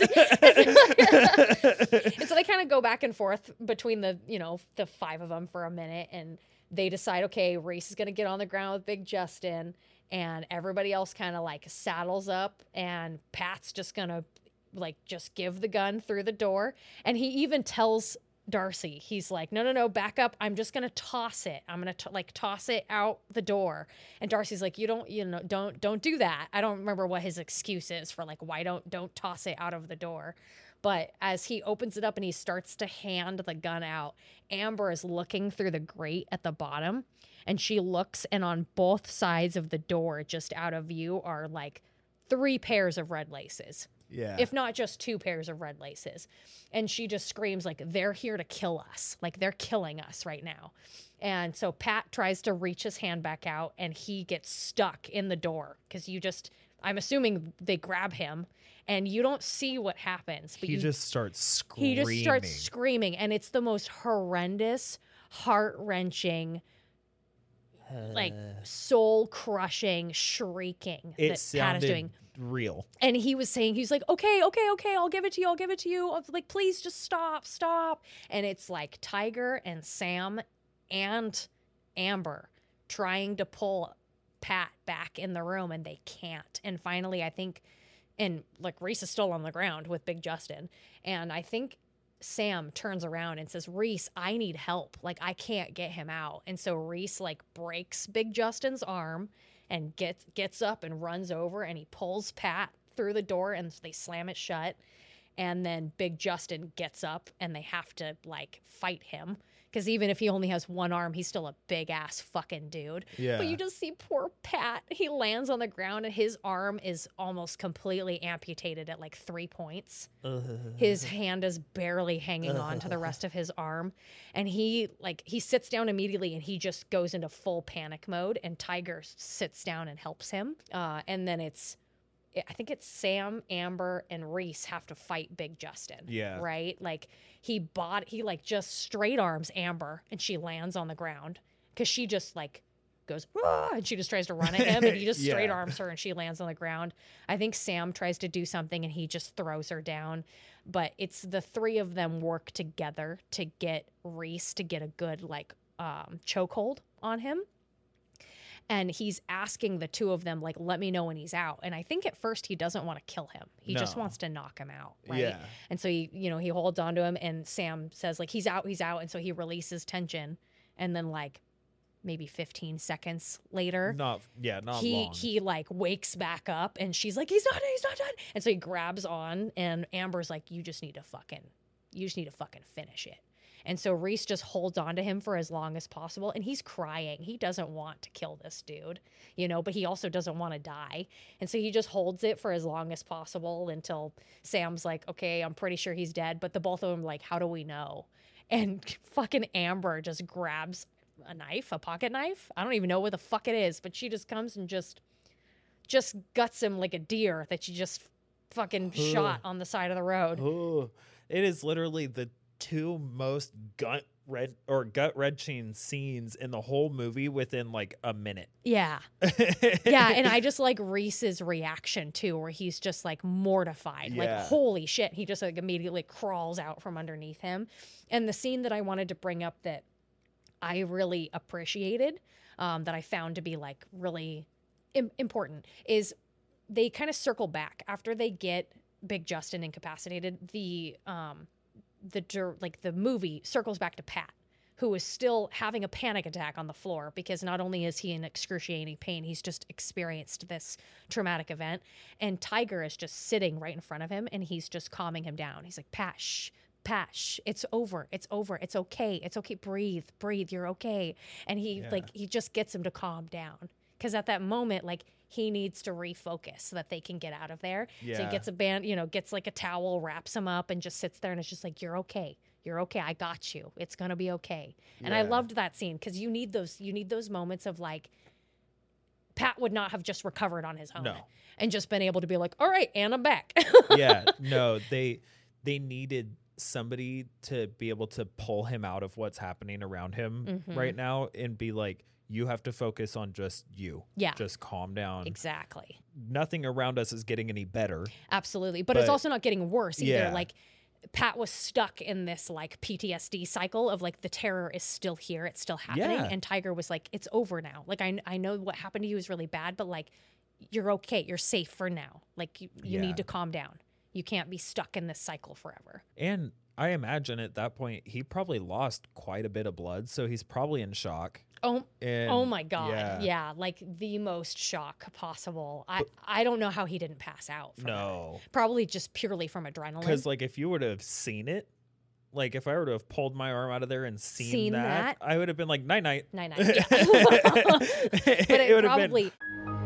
and so they kind of go back and forth between the, you know, the five of them for a minute, and they decide, okay, Reese is going to get on the ground with Big Justin, and everybody else kind of like saddles up, and Pat's just going to like just give the gun through the door. And he even tells Darcy, he's like, no, no, no, back up. I'm just going to toss it. I'm going to like toss it out the door. And Darcy's like, you don't, you know, don't, don't do that. I don't remember what his excuse is for like, why don't, don't toss it out of the door. But as he opens it up and he starts to hand the gun out, Amber is looking through the grate at the bottom, and she looks, and on both sides of the door, just out of view, are like three pairs of red laces. Yeah. If not just two pairs of red laces. And she just screams like, they're here to kill us. Like they're killing us right now. And so Pat tries to reach his hand back out, and he gets stuck in the door because you just, I'm assuming they grab him, and you don't see what happens. But he you, just starts screaming. he just starts screaming, and it's the most horrendous, heart-wrenching, like soul-crushing shrieking It that Pat is sounded doing. real. And he was saying, he's like, okay, okay, okay, I'll give it to you. I'll give it to you. I'm like, please just stop, stop. And it's like Tiger and Sam and Amber trying to pull Pat back in the room, and they can't. And finally, I think, and like Reese is still on the ground with Big Justin. And I think Sam turns around and says, Reese, I need help. Like, I can't get him out. And so Reese like breaks Big Justin's arm and gets gets up and runs over, and he pulls Pat through the door, and they slam it shut. And then Big Justin gets up, and they have to like fight him, because even if he only has one arm, he's still a big ass fucking dude. Yeah. But you just see poor Pat. He lands on the ground, and his arm is almost completely amputated at like three points. His hand is barely hanging on to the rest of his arm. And he like he sits down immediately, and he just goes into full panic mode, and Tiger sits down and helps him. Uh, and then it's I think it's Sam, Amber, and Reese have to fight Big Justin. Yeah. Right? Like he bought he like just straight arms Amber, and she lands on the ground because she just like goes, "Ah," and she just tries to run at him, and he just straight Yeah. arms her, and she lands on the ground. I think Sam tries to do something, and he just throws her down. But it's the three of them work together to get Reese to get a good like um, chokehold on him. And he's asking the two of them, like, let me know when he's out. And I think at first he doesn't want to kill him. He just No. wants to knock him out, right? Yeah. And so he, you know, he holds onto him, and Sam says, like, he's out, he's out. And so he releases tension, and then, like, maybe fifteen seconds later. Not yeah, not he long. he like wakes back up and she's like, he's not he's not done. And so he grabs on and Amber's like, you just need to fucking you just need to fucking finish it. And so Reese just holds on to him for as long as possible. And he's crying. He doesn't want to kill this dude, you know, but he also doesn't want to die. And so he just holds it for as long as possible until Sam's like, okay, I'm pretty sure he's dead. But the both of them like, how do we know? And fucking Amber just grabs a knife, a pocket knife. I don't even know what the fuck it is, but she just comes and just, just guts him like a deer that she just fucking shot on the side of the road. Oh, it is literally the two most gut red or gut wrenching scenes in the whole movie within like a minute. Yeah. Yeah. And I just like Reese's reaction too, where he's just like mortified, Yeah. like, holy shit. He just like immediately crawls out from underneath him. And the scene that I wanted to bring up that I really appreciated, um, that I found to be like really im- important is they kind of circle back after they get Big Justin incapacitated. The, um, the like the movie circles back to Pat, who is still having a panic attack on the floor because not only is he in excruciating pain, he's just experienced this traumatic event. And Tiger is just sitting right in front of him and he's just calming him down. He's like, Pat, shh, Pat, shh, it's over. It's over. It's okay. It's okay. Breathe, breathe. You're okay. And he Yeah. like, he just gets him to calm down. Cause at that moment, like he needs to refocus so that they can get out of there. So Yeah. he gets a band, you know, gets like a towel, wraps him up and just sits there and it's just like, you're okay. You're okay. I got you. It's going to be okay. And I Yeah. loved that scene because you need those, you need those moments of like, Pat would not have just recovered on his own No. and just been able to be like, all right, and I'm back. Yeah, no, they they needed somebody to be able to pull him out of what's happening around him Mhm. right now and be like, you have to focus on just you. Yeah. Just calm down. Exactly. Nothing around us is getting any better. Absolutely. But, it's But- also not getting worse either. Yeah. Like Pat was stuck in this like P T S D cycle of like the terror is still here. It's still happening. Yeah. And Tiger was like, it's over now. Like I, I know what happened to you is really bad, but like you're okay. You're safe for now. Like you, you Yeah. need to calm down. You can't be stuck in this cycle forever. And I imagine at that point he probably lost quite a bit of blood, so he's probably in shock. Oh, And oh my God. yeah. Yeah. Like the most shock possible. I, I don't know how he didn't pass out. From No. that. Probably just purely from adrenaline. Because like if you would have seen it, like if I were to have pulled my arm out of there and seen, Seen that, that? I would have been like night night. Nine, nine. Yeah. but it it would have been probably.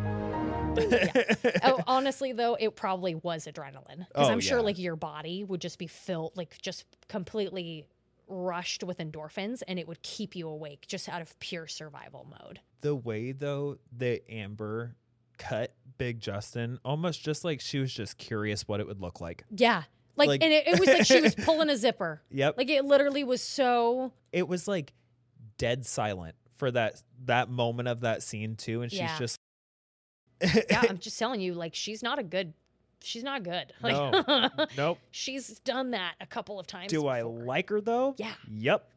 Yeah. Oh, honestly, though, it probably was adrenaline because Oh, I'm sure yeah. like your body would just be filled, like just completely rushed with endorphins, and it would keep you awake just out of pure survival mode. The way though that Amber cut Big Justin, almost just like she was just curious what it would look like. Yeah, like, Like- and it, it was like she was pulling a zipper. Yep. Like it literally was so. It was like dead silent for that that moment of that scene too, and she's Yeah. just Yeah, I'm just telling you, like she's not a good. She's not good. Like, No. Nope. She's done that a couple of times. Do I before. like her though? Yeah. Yep.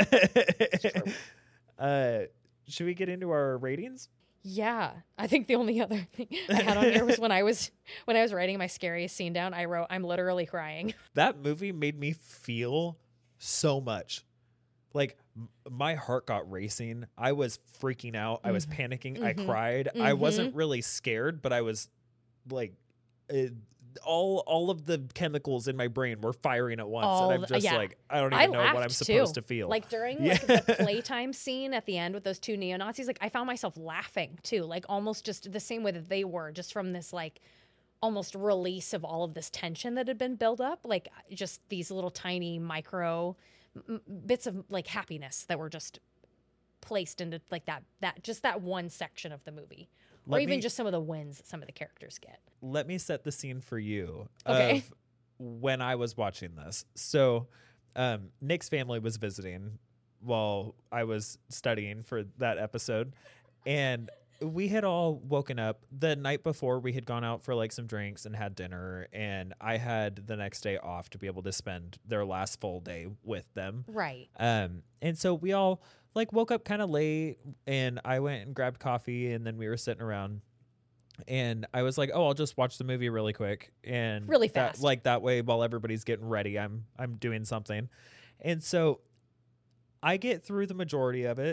uh, should we get into our ratings? Yeah, I think the only other thing I had on here was when I was when I was writing my scariest scene down. I wrote, "I'm literally crying." That movie made me feel so much. Like m- my heart got racing. I was freaking out. I was panicking. I Mhm. cried. I Mhm. wasn't really scared, but I was like, it, all all of the chemicals in my brain were firing at once, All and I'm the- just yeah. like, I don't even I know what I'm laughed, supposed too. to feel. Like during Yeah. like the playtime scene at the end with those two neo Nazis, like I found myself laughing too, like almost just the same way that they were, just from this like almost release of all of this tension that had been built up, like just these little tiny micro m- bits of like happiness that were just placed into like that that just that one section of the movie. Or Let even me- just some of the wins that some of the characters get. Let me set the scene for you Okay. of when I was watching this. So um, Nick's family was visiting while I was studying for that episode. And we had all woken up the night before. We had gone out for like some drinks and had dinner. And I had the next day off to be able to spend their last full day with them. Right. Um, and so we all like woke up kind of late, and I went and grabbed coffee, and then we were sitting around, and I was like, "Oh, I'll just watch the movie really quick and Really that- fast. like that way while everybody's getting ready, I'm I'm doing something." And so I get through the majority of it,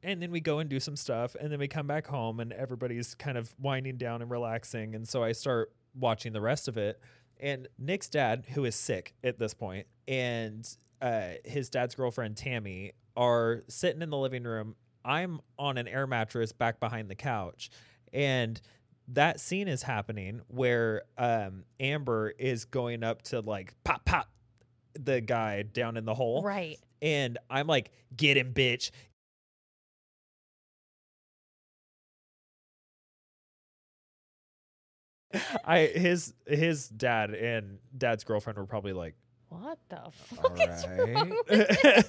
And then we go and do some stuff, and then we come back home, and everybody's kind of winding down and relaxing. And so I start watching the rest of it. And Nick's dad, who is sick at this point, and uh, his dad's girlfriend, Tammy, are sitting in the living room. I'm on an air mattress back behind the couch. And that scene is happening where um, Amber is going up to like pop, pop the guy down in the hole. Right. And I'm like, get him, bitch. I his his dad and dad's girlfriend were probably like, what the fuck all is wrong right.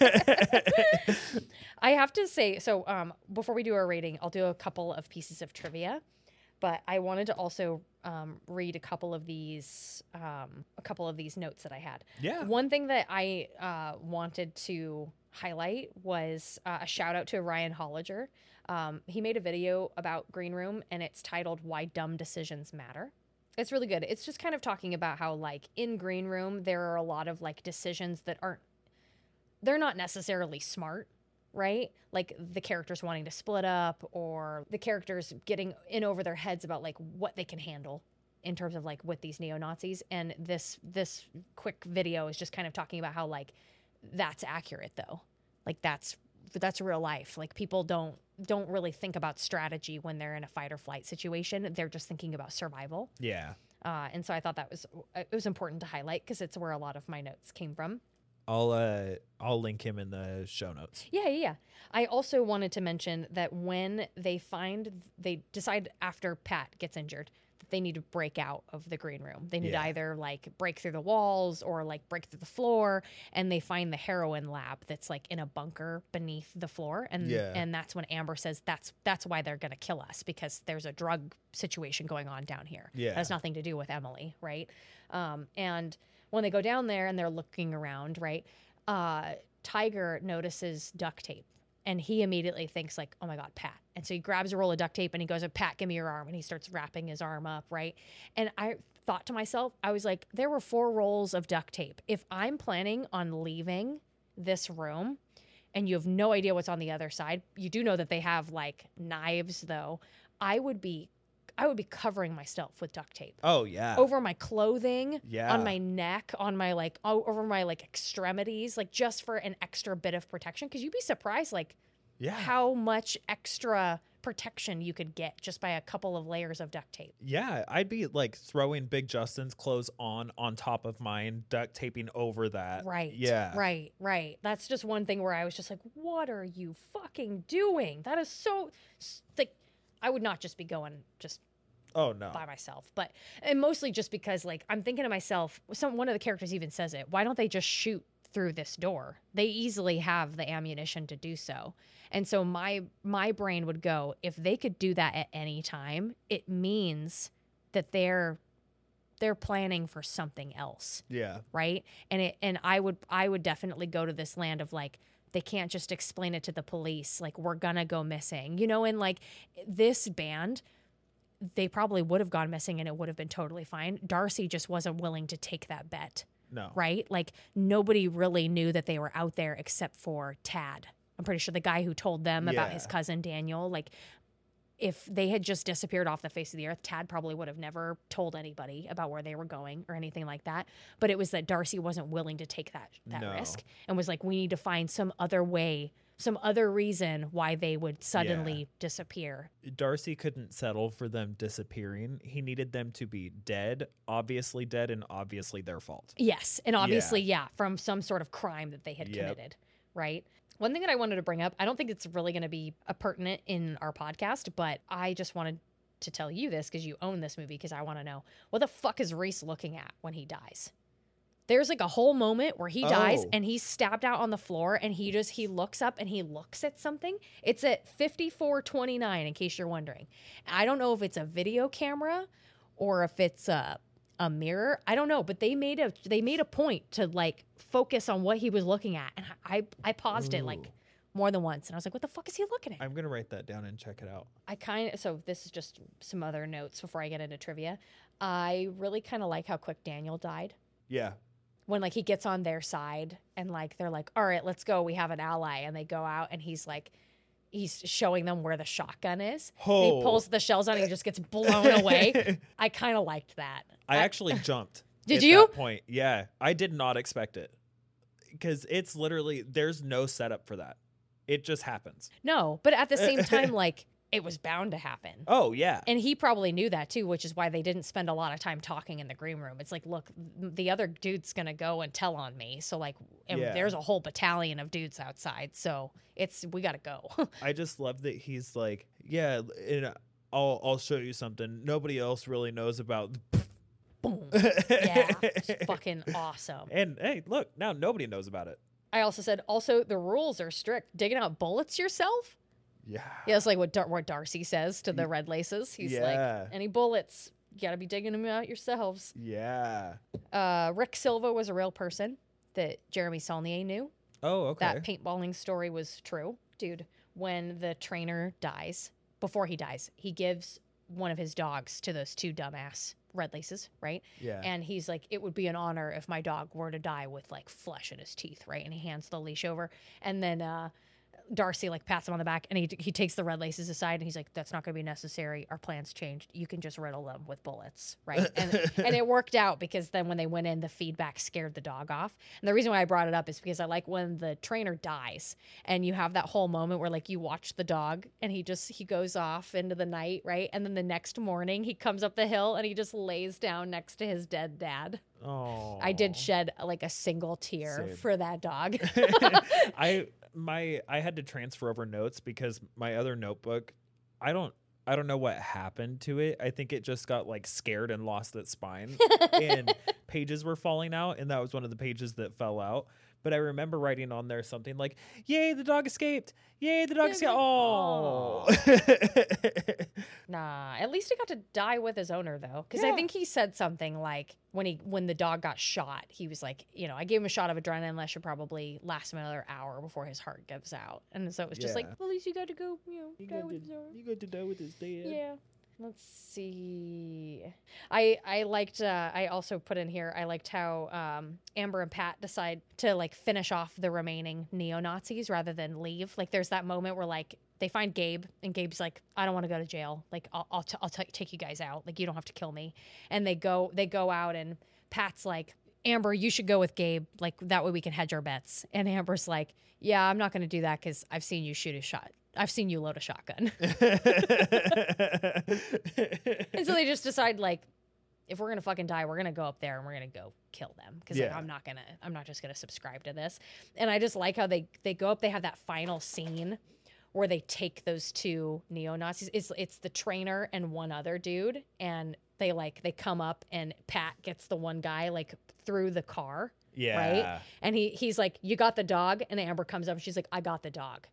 with I have to say, so um, before we do our rating, I'll do a couple of pieces of trivia, but I wanted to also um, read a couple of these um, a couple of these notes that I had. Yeah. One thing that I uh, wanted to highlight was uh, a shout out to Ryan Holliger. Um, he made a video about Green Room, and it's titled "Why Dumb Decisions Matter." It's really good. It's just kind of talking about how, like, in Green Room, there are a lot of, like, decisions that aren't, they're not necessarily smart, right? Like, the characters wanting to split up, or the characters getting in over their heads about, like, what they can handle in terms of, like, with these neo-Nazis. And this this quick video is just kind of talking about how, like, that's accurate, though. Like, that's that's real life. Like, people don't don't really think about strategy when they're in a fight or flight situation. They're just thinking about survival. Yeah. Uh, and so I thought that was it was important to highlight because it's where a lot of my notes came from. I'll uh I'll link him in the show notes. Yeah, yeah, yeah. I also wanted to mention that when they find they decide after Pat gets injured that they need to break out of the Green Room. They need Yeah. to either like break through the walls or like break through the floor, and they find the heroin lab that's like in a bunker beneath the floor, and Yeah. and that's when Amber says that's that's why they're gonna kill us, because there's a drug situation going on down here. Yeah. It has nothing to do with Emily, right? Um, and when they go down there and they're looking around, right, uh, Tiger notices duct tape. And he immediately thinks like, oh my God, Pat. And so he grabs a roll of duct tape and he goes, Pat, give me your arm. And he starts wrapping his arm up, right? And I thought to myself, I was like, there were four rolls of duct tape. If I'm planning on leaving this room and you have no idea what's on the other side, you do know that they have like knives though, I would be I would be covering myself with duct tape. Oh yeah. Over my clothing, Yeah. on my neck, on my like o- over my like extremities, like just for an extra bit of protection. Because you'd be surprised, like Yeah. how much extra protection you could get just by a couple of layers of duct tape. Yeah, I'd be like throwing Big Justin's clothes on on top of mine, duct taping over that. Right. Yeah. Right. Right. That's just one thing where I was just like, what are you fucking doing? That is so s- like I would not just be going just Oh no. by myself, but and mostly just because like I'm thinking to myself, some one of the characters even says it, why don't they just shoot through this door? They easily have the ammunition to do so. And so my my brain would go, if they could do that at any time, it means that they're they're planning for something else, Yeah. right? And it and I would I would definitely go to this land of like they can't just explain it to the police like we're gonna go missing, you know, and like this band, they probably would have gone missing and it would have been totally fine. Darcy just wasn't willing to take that bet, No. right? Like nobody really knew that they were out there except for Tad. I'm pretty sure the guy who told them about Yeah. his cousin Daniel, like if they had just disappeared off the face of the earth, Tad probably would have never told anybody about where they were going or anything like that. But it was that Darcy wasn't willing to take that that No. risk and was like, we need to find some other way, some other reason why they would suddenly disappear. Darcy couldn't settle for them disappearing. He needed them to be dead, obviously dead, and obviously their fault. Yes. And obviously, yeah, from some sort of crime that they had Yep. committed, right? One thing that I wanted to bring up, I don't think it's really going to be a pertinent in our podcast, but I just wanted to tell you this because you own this movie, because I want to know, what the fuck is Reese looking at when he dies? There's like a whole moment where he dies Oh. and he's stabbed out on the floor and he just, he looks up and he looks at something. It's at fifty-four twenty-nine, in case you're wondering. I don't know if it's a video camera or if it's a, a mirror. I don't know, but they made a, they made a point to like focus on what he was looking at. And I, I paused it like Ooh. more than once. And I was like, what the fuck is he looking at? I'm gonna write that down and check it out. I kind of, so this is just some other notes before I get into trivia. I really kind of like how quick Daniel died. Yeah. When like he gets on their side and like they're like, all right, let's go, we have an ally, and they go out and he's like he's showing them where the shotgun is. Oh. And he pulls the shells out and he just gets blown away. I kind of liked that. I actually jumped. Did at you? That point, yeah, I did not expect it because it's literally there's no setup for that. It just happens. No, but at the same time, like it was bound to happen. Oh yeah, And he probably knew that too, which is why they didn't spend a lot of time talking in the green room. It's like, look, the other dude's gonna go and tell on me. So like, and Yeah. there's a whole battalion of dudes outside. So it's we gotta go. I just love that he's like, yeah, and I'll I'll show you something nobody else really knows about. Boom. Yeah, it's fucking awesome. And hey, look, now nobody knows about it. I also said, also the rules are strict. Digging out bullets yourself. Yeah. Yeah, it's like what Dar- what Darcy says to the Red Laces. He's Yeah. like, any bullets, you got to be digging them out yourselves. Yeah. Uh, Rick Silva was a real person that Jeremy Saulnier knew. Oh, okay. That paintballing story was true. Dude, when the trainer dies, before he dies, he gives one of his dogs to those two dumbass Red Laces, right? Yeah. And he's like, it would be an honor if my dog were to die with like flesh in his teeth, right? And he hands the leash over. And then uh, Darcy like pats him on the back and he he takes the Red Laces aside and he's like, that's not going to be necessary. Our plans changed. You can just riddle them with bullets, right? And and it worked out because then when they went in, the feedback scared the dog off. And the reason why I brought it up is because I like when the trainer dies and you have that whole moment where like you watch the dog and he just he goes off into the night, right? And then the next morning he comes up the hill and he just lays down next to his dead dad. Oh. I did shed like a single tear Same. for that dog. I my I had to transfer over notes because my other notebook, I don't I don't know what happened to it. I think it just got like scared and lost its spine and pages were falling out and that was one of the pages that fell out. But I remember writing on there something like, "Yay, the dog escaped! Yay, the dog escaped!" Oh, Nah, at least he got to die with his owner though, because I Yeah. think he said something like when he when the dog got shot, he was like, you know, I gave him a shot of adrenaline. That should probably last him another hour before his heart gives out, and so it was just like, Yeah. well, at least you got to go, you know, you die got with to his owner. you got to die with his dad. Yeah. Let's see. I I liked. Uh, I also put in here. I liked how um, Amber and Pat decide to like finish off the remaining neo Nazis rather than leave. Like, there's that moment where like they find Gabe, and Gabe's like, "I don't want to go to jail. Like, I'll I'll, t- I'll t- take you guys out. Like, you don't have to kill me." And they go they go out, and Pat's like, "Amber, you should go with Gabe. Like, that way we can hedge our bets." And Amber's like, "Yeah, I'm not going to do that because I've seen you shoot a shot. I've seen you load a shotgun." And so they just decide, like, if we're gonna fucking die, we're gonna go up there and we're gonna go kill them because like, Yeah. I'm not gonna, I'm not just gonna subscribe to this. And I just like how they they go up. They have that final scene where they take those two neo Nazis. It's it's the trainer and one other dude, and they like they come up and Pat gets the one guy like through the car. Yeah. Right. And he he's like, "You got the dog?" And Amber comes up and she's like, "I got the dog."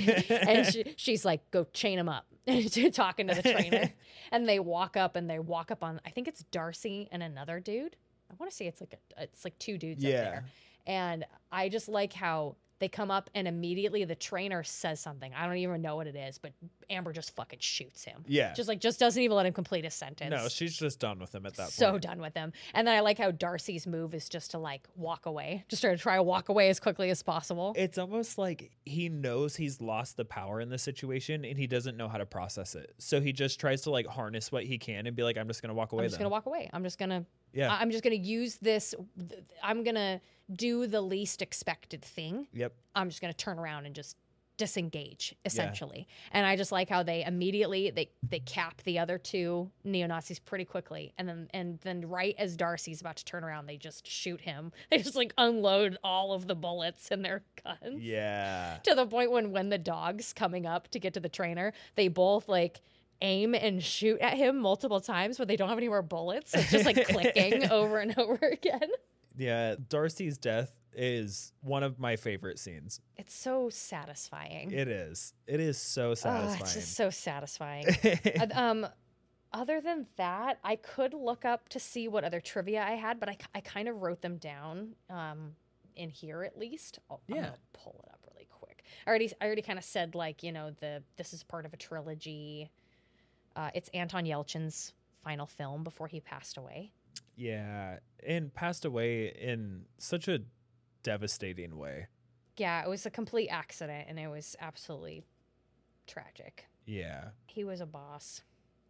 And she, she's like, "Go chain him up." Talking to the trainer. And they walk up and they walk up on, I think it's Darcy and another dude. I want to say it's like a, it's like two dudes Yeah. up there. And I just like how they come up and immediately the trainer says something. I don't even know what it is, but Amber just fucking shoots him. Yeah. Just like, just doesn't even let him complete a sentence. No, she's just done with him at that So point. done with him. And then I like how Darcy's move is just to like walk away, just to try to walk away as quickly as possible. It's almost like he knows he's lost the power in the situation and he doesn't know how to process it. So he just tries to like harness what he can and be like, I'm just going to walk away. I'm just then. going to walk away. I'm just going to, Yeah. I'm just going to use this. I'm going to do the least expected thing. Yep. I'm just going to turn around and just disengage essentially. And I just like how they immediately they they cap the other two neo-Nazis pretty quickly, and then and then right as Darcy's about to turn around, they just shoot him. They just like unload all of the bullets in their guns. Yeah. To the point when when the dog's coming up to get to the trainer, they both like aim and shoot at him multiple times, but they don't have any more bullets. So it's just like clicking over and over again. Yeah. Darcy's death is one of my favorite scenes. It's so satisfying. It is. It is so Oh, satisfying. it's just so satisfying. Uh, um, other than that, I could look up to see what other trivia I had, but I, I kind of wrote them down um, in here at least. I'll, I'm Yeah. gonna pull it up really quick. I already I already kind of said like you know the this is part of a trilogy. Uh, it's Anton Yelchin's final film before he passed away. Yeah. And passed away in such a devastating way. Yeah, it was a complete accident, and it was absolutely tragic. Yeah. He was a boss.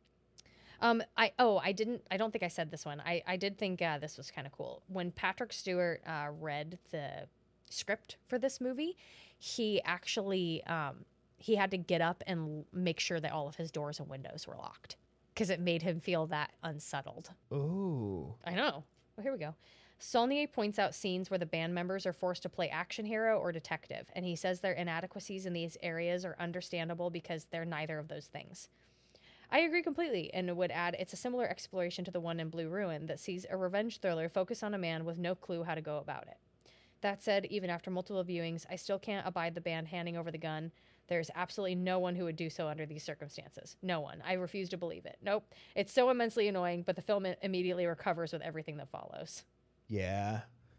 Um, I oh I didn't I don't think I said this one. I I did think uh, this was kind of cool when Patrick Stewart uh, read the script for this movie. He actually um, he had to get up and make sure that all of his doors and windows were locked because it made him feel that unsettled. Ooh. I know. Well, here we go. Saulnier points out scenes where the band members are forced to play action hero or detective, and he says their inadequacies in these areas are understandable because they're neither of those things. I agree completely, and would add it's a similar exploration to the one in Blue Ruin that sees a revenge thriller focus on a man with no clue how to go about it. That said, even after multiple viewings, I still can't abide the band handing over the gun. There's absolutely no one who would do so under these circumstances. No one. I refuse to believe it. Nope. It's so immensely annoying, but the film immediately recovers with everything that follows. Yeah.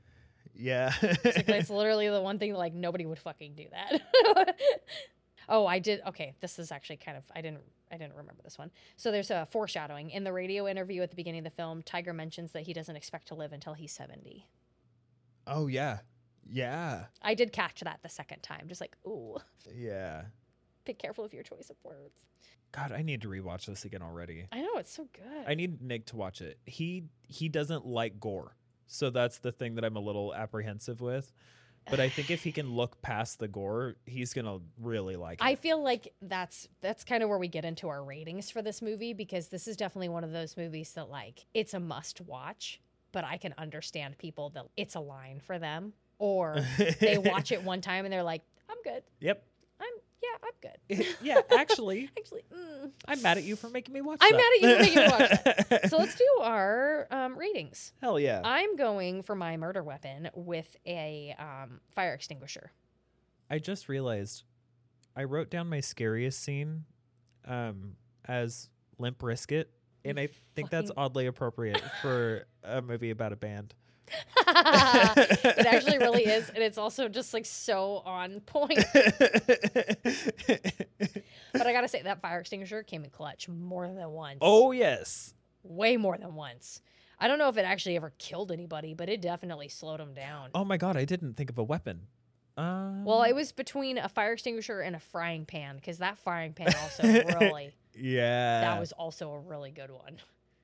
Yeah. It's, like, it's literally the one thing, like, nobody would fucking do that. Oh, I did. Okay, this is actually kind of, I didn't I didn't remember this one. So there's a foreshadowing. In the radio interview at the beginning of the film, Tiger mentions that he doesn't expect to live until he's seventy. Oh, yeah. Yeah. I did catch that the second time. Just like, ooh, Yeah. be careful of your choice of words. God, I need to rewatch this again already. I know, it's so good. I need Nick to watch it. He he doesn't like gore. So that's the thing that I'm a little apprehensive with. But I think if he can look past the gore, he's going to really like it. I feel like that's that's kind of where we get into our ratings for this movie, because this is definitely one of those movies that, like, it's a must watch, but I can understand people that it's a line for them, or they watch it one time and they're like, I'm good. Yep. I'm yeah, I'm good. Yeah, actually, Actually, mm. I'm mad at you for making me watch I'm that. mad at you for making me watch that. So let's do our um, ratings. Hell yeah. I'm going for my murder weapon with a um, fire extinguisher. I just realized I wrote down my scariest scene um, as Limp Bizkit, and I think that's Fucking- oddly appropriate for a movie about a band. It actually really is, and it's also just like so on point. But I gotta say, that fire extinguisher came in clutch more than once. Oh, yes. Way more than once. I don't know if it actually ever killed anybody, but it definitely slowed them down. Oh, my God. I didn't think of a weapon. Um, Well, it was between a fire extinguisher and a frying pan, because that frying pan also really, yeah. that was also a really good one.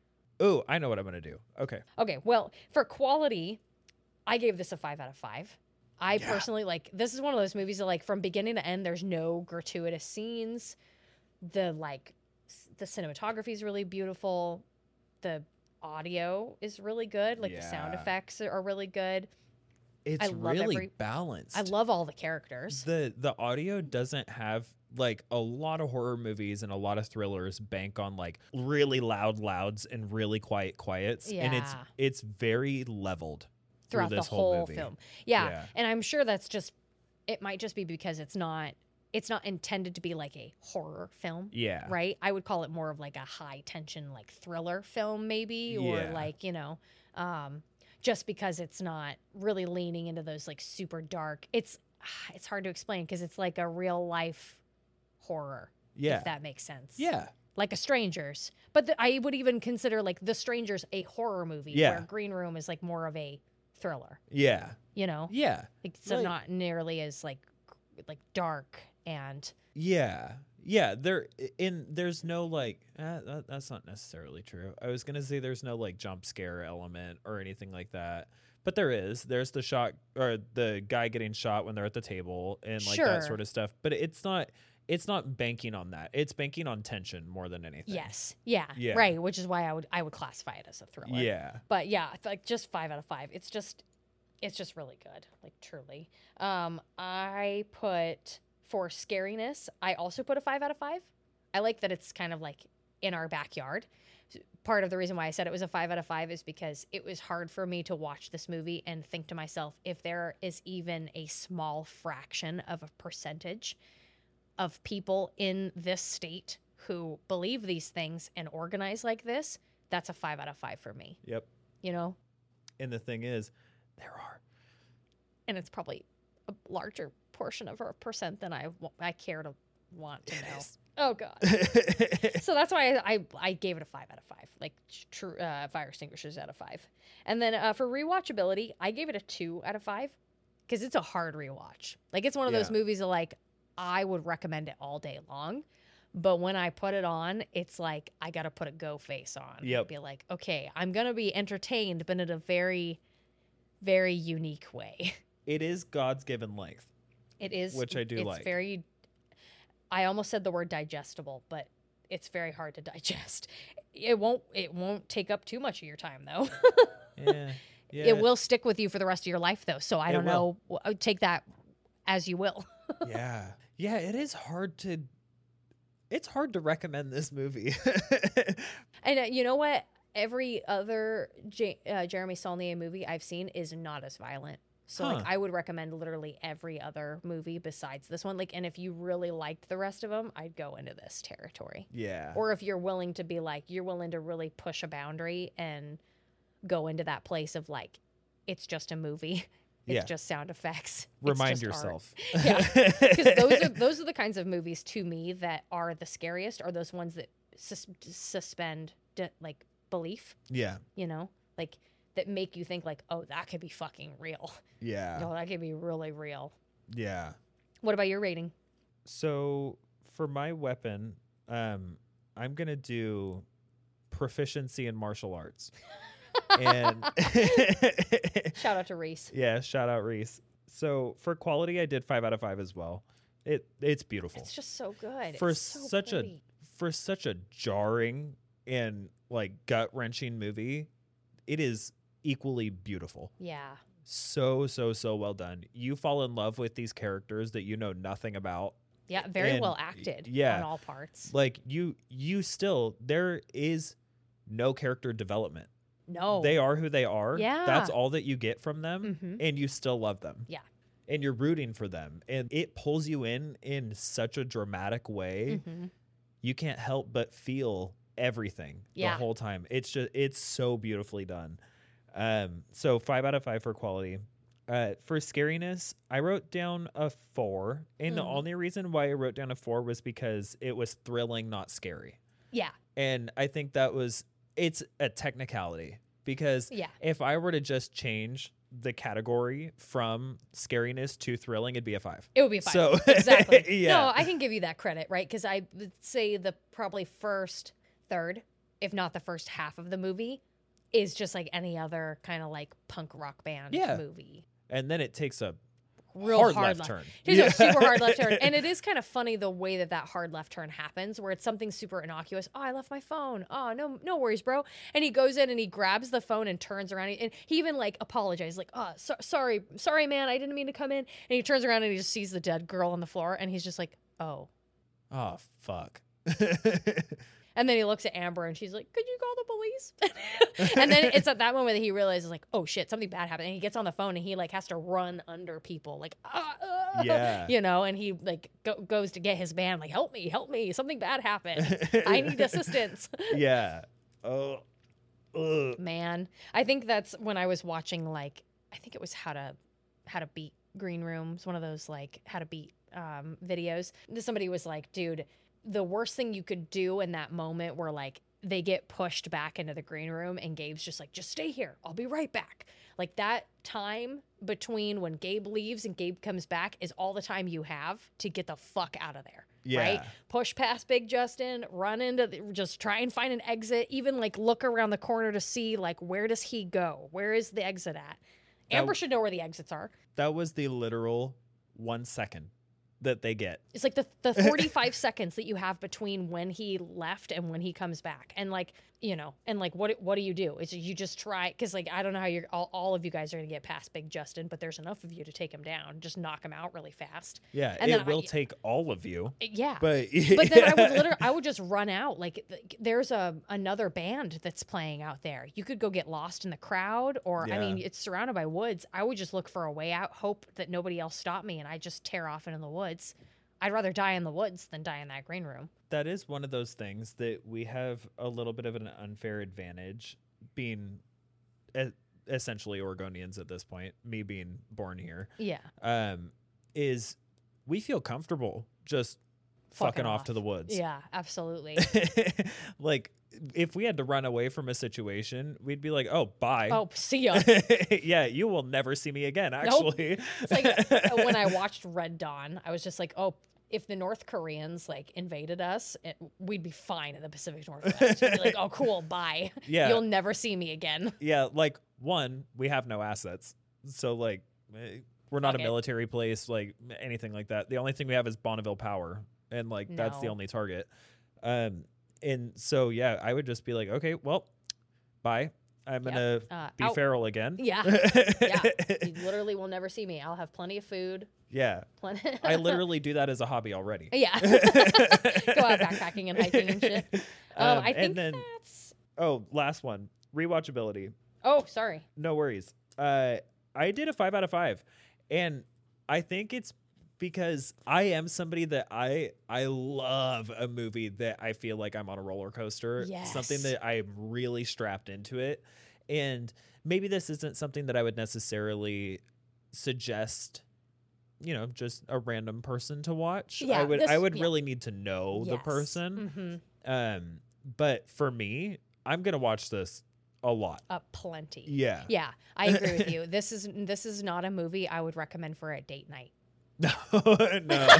Oh, I know what I'm going to do. Okay. Okay, well, for quality, I gave this a five out of five. I Yeah. personally, like, this is one of those movies that, like, from beginning to end, there's no gratuitous scenes. The, like, s- the cinematography is really beautiful. The audio is really good. Like, the sound Yeah. effects are really good. It's I love really every- balanced. I love all the characters. the the audio doesn't have, like, a lot of horror movies and a lot of thrillers bank on, like, really loud louds and really quiet quiets, and it's Yeah. it's very leveled Throughout through the this whole movie. film. Yeah. Yeah. And I'm sure that's just, it might just be because it's not, it's not intended to be like a horror film. Yeah. Right? I would call it more of like a high tension, like thriller film, maybe, or Yeah. like, you know, um, just because it's not really leaning into those like super dark. It's it's hard to explain because it's like a real life horror, Yeah. if that makes sense. Yeah. Like a Strangers, but the, I would even consider like The Strangers a horror movie, Yeah. where Green Room is like more of a thriller. Yeah. You know, Yeah. like, so Like- not nearly as like like dark and Yeah. Yeah, there in there's no, like, uh, that, that's not necessarily true. I was gonna say there's no, like, jump scare element or anything like that, but there is. There's the shot, or the guy getting shot when they're at the table and like Sure. that sort of stuff. But it's not it's not banking on that. It's banking on tension more than anything. yes, yeah, Yeah. right. Which is why I would I would classify it as a thriller. Yeah. But yeah, it's like just five out of five. It's just it's just really good, like truly. Um, I put for scariness, I also put a five out of five. I like that it's kind of like in our backyard. Part of the reason why I said it was a five out of five is because it was hard for me to watch this movie and think to myself, if there is even a small fraction of a percentage of people in this state who believe these things and organize like this, that's a five out of five for me, Yep. you know? And the thing is, there are. And it's probably a larger portion of a percent than I, w- I care to want to It know. is. Oh, God. So that's why I, I, I gave it a five out of five, like true uh, fire extinguishers out of five. And then uh, for rewatchability, I gave it a two out of five because it's a hard rewatch. Like, it's one of those Yeah. movies that, like, I would recommend it all day long. But when I put it on, it's like I got to put a go face on. Yep. Be like, okay, I'm going to be entertained, but in a very, very unique way. It is God's given length. It is. Which I do it's like. very, I almost said the word digestible, but it's very hard to digest. It won't, it won't take up too much of your time, though. Yeah. Yeah. It will stick with you for the rest of your life, though. So I It don't will. know. W- Take that as you will. Yeah. Yeah, it is hard to it's hard to recommend this movie. And uh, you know what? Every other J- uh, Jeremy Saulnier movie I've seen is not as violent. So Huh. like I would recommend literally every other movie besides this one. Like, and if you really liked the rest of them, I'd go into this territory. Yeah. Or if you're willing to be like, you're willing to really push a boundary and go into that place of like, it's just a movie. It's Yeah. just sound effects. It's Remind just art. yourself. Yeah. Because those are those are the kinds of movies to me that are the scariest. Are those ones that sus- suspend d- like belief? Yeah. You know, like that make you think like, oh, that could be fucking real. Yeah. No, that could be really real. Yeah. What about your rating? So for my weapon, um, I'm gonna do proficiency in martial arts. And Shout out to Reese. yeah, shout out Reese. So for quality, I did five out of five as well. It it's beautiful It's just so good. for It's so such pretty. a for such a jarring and like gut wrenching movie. It is equally beautiful. Yeah. So so so well done. You fall in love with these characters that you know nothing about. Yeah, very And well y- acted yeah. on all parts. Like you you still there is no character development. No. They are who they are. Yeah. That's all that you get from them, Mhm. and you still love them. Yeah. And you're rooting for them, and it pulls you in in such a dramatic way. Mhm. You can't help but feel everything Yeah. the whole time. It's just it's so beautifully done. Um, so five out of five for quality. Uh, for scariness, I wrote down a four, and the Mm. only reason why I wrote down a four was because it was thrilling, not scary. Yeah. And I think that was it's a technicality because Yeah. if I were to just change the category from scariness to thrilling, it'd be a five. It would be fine. So Exactly. yeah. No, I can give you that credit, right? Because I would say the probably first third, if not the first half of the movie, is just like any other kind of like punk rock band Yeah. movie. And then it takes a Real hard, hard, left turn. It is a super hard left turn. And it is kind of funny the way that that hard left turn happens, where it's something super innocuous. Oh, I left my phone. Oh, no, no worries, bro. And he goes in and he grabs the phone and turns around. And he even like apologizes, like, oh, so- sorry, sorry, man. I didn't mean to come in. And he turns around and he just sees the dead girl on the floor. And he's just like, oh. Oh fuck. And then he looks at Amber and she's like, could you call the police? And then it's at that moment that he realizes like, oh shit, something bad happened. And he gets on the phone and he like has to run under people like, ah, ah, Yeah. you know, and he like go- goes to get his band, like, help me, help me. Something bad happened. I need assistance. Yeah. Oh. Ugh. Man, I think that's when I was watching like, I think it was how to, how to beat Green Room. It's one of those like how to beat um, videos. Somebody was like, dude, the worst thing you could do in that moment where like they get pushed back into the green room and Gabe's just like, just stay here. I'll be right back. Like that time between when Gabe leaves and Gabe comes back is all the time you have to get the fuck out of there. Yeah. Right? Push past Big Justin, run into the, just try and find an exit, even like look around the corner to see like where does he go? Where is the exit at? Amber That- should know where the exits are. That was the literal one second that they get. It's like the the forty-five seconds that you have between when he left and when he comes back. And like, you know, and like what what do you do? Is you just try cuz like I don't know how you're all, all of you guys are going to get past Big Justin, but there's enough of you to take him down. Just knock him out really fast. Yeah, And it then will I- take all of you. Yeah. But But then I would literally, I would just run out. Like, th- there's a another band that's playing out there. You could go get lost in the crowd, or I mean, Yeah. it's surrounded by woods. I would just look for a way out, hope that nobody else stopped me, and I just tear off into the woods. I'd rather die in the woods than die in that green room. that is one of those things that we have a little bit of an unfair advantage being e- essentially Oregonians at this point, me being born here, Yeah. um, is we feel comfortable just fucking, off. to the woods. Yeah, absolutely. Like if we had to run away from a situation, we'd be like, oh, bye. Oh, see ya. Yeah, you will never see me again, actually. It's like uh, when I watched Red Dawn, I was just like, oh, if the North Koreans like invaded us, it, we'd be fine in the Pacific Northwest. We'd be like, oh, cool, bye. Yeah. You'll never see me again. Yeah, like one, we have no assets, so like eh, we're not Fuck a it. military place, like anything like that. The only thing we have is Bonneville Power, and like that's the No. only target. Um, and so yeah, I would just be like, okay, well, bye. I'm Yep. gonna Uh, be out. feral again. Yeah. Yeah. You literally will never see me. I'll have plenty of food. Yeah. Plenty. I literally do that as a hobby already. Yeah. Go out backpacking and hiking and shit. Um, Um, I think and then that's. oh, last one, rewatchability. Oh, sorry. No worries. Uh, I did a five out of five, and I think it's because I am somebody that I I love a movie that I feel like I'm on a roller coaster. Something Yes. that I'm really strapped into it, and maybe this isn't something that I would necessarily suggest. You know, just a random person to watch. Yeah, I would this- I would yeah. really need to know the Yes. person. Mm-hmm. Um, but for me, I'm gonna watch this a lot. Uh, plenty. Yeah. Yeah, I agree with you. This is this is not a movie I would recommend for a date night. No, no.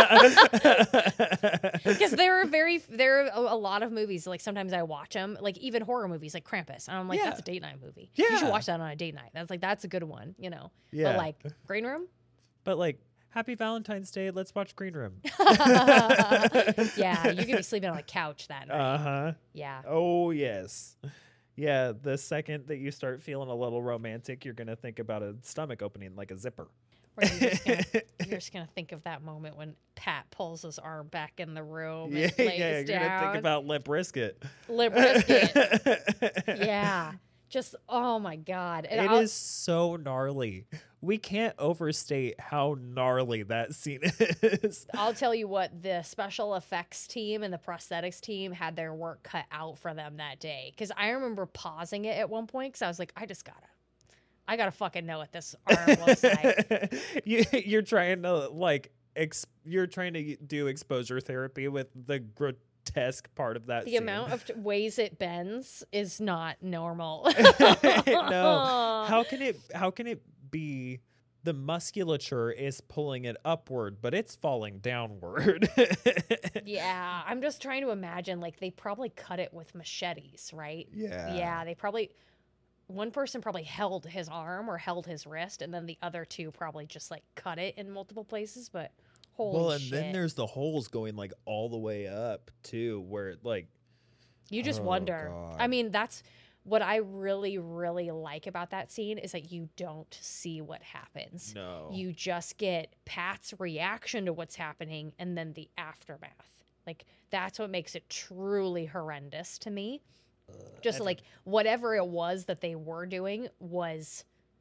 Because there are very there are a, a lot of movies, like sometimes I watch them, like even horror movies like Krampus, and I'm like, Yeah. that's a date night movie. You Yeah. should watch that on a date night. That's like that's a good one, you know. Yeah. But like Green Room, But like, happy Valentine's Day. Let's watch Green Room. yeah, you could be sleeping on a couch that night. Uh huh. Yeah, Oh yes. Yeah. The second that you start feeling a little romantic, you're gonna think about a stomach opening like a zipper. or you're just, gonna, you're just gonna think of that moment when Pat pulls his arm back in the room Yeah, and lays yeah. You're down. gonna think about Limp Bizkit. Limp Bizkit. Yeah, just oh my god, and It I'll- is so gnarly. We can't overstate how gnarly that scene is. I'll tell you what, the special effects team and the prosthetics team had their work cut out for them that day. Because I remember pausing it at one point because I was like, I just gotta, I gotta fucking know what this arm looks like. you, you're trying to like, ex- you're trying to do exposure therapy with the grotesque part of that. The scene. amount of t- ways it bends is not normal. No, how can it? How can it be? The musculature is pulling it upward, but it's falling downward. Yeah, I'm just trying to imagine, like, they probably cut it with machetes, right? Yeah. Yeah, they probably, one person probably held his arm or held his wrist, and then the other two probably just, like, cut it in multiple places, but holy Well, and shit. then there's the holes going like all the way up too, where it, like You just Oh, wonder. I God. mean, that's what I really, really like about that scene is that you don't see what happens. no, You just get Pat's reaction to what's happening and then the aftermath. Like, that's what makes it truly horrendous to me. Just I like whatever it was that they were doing was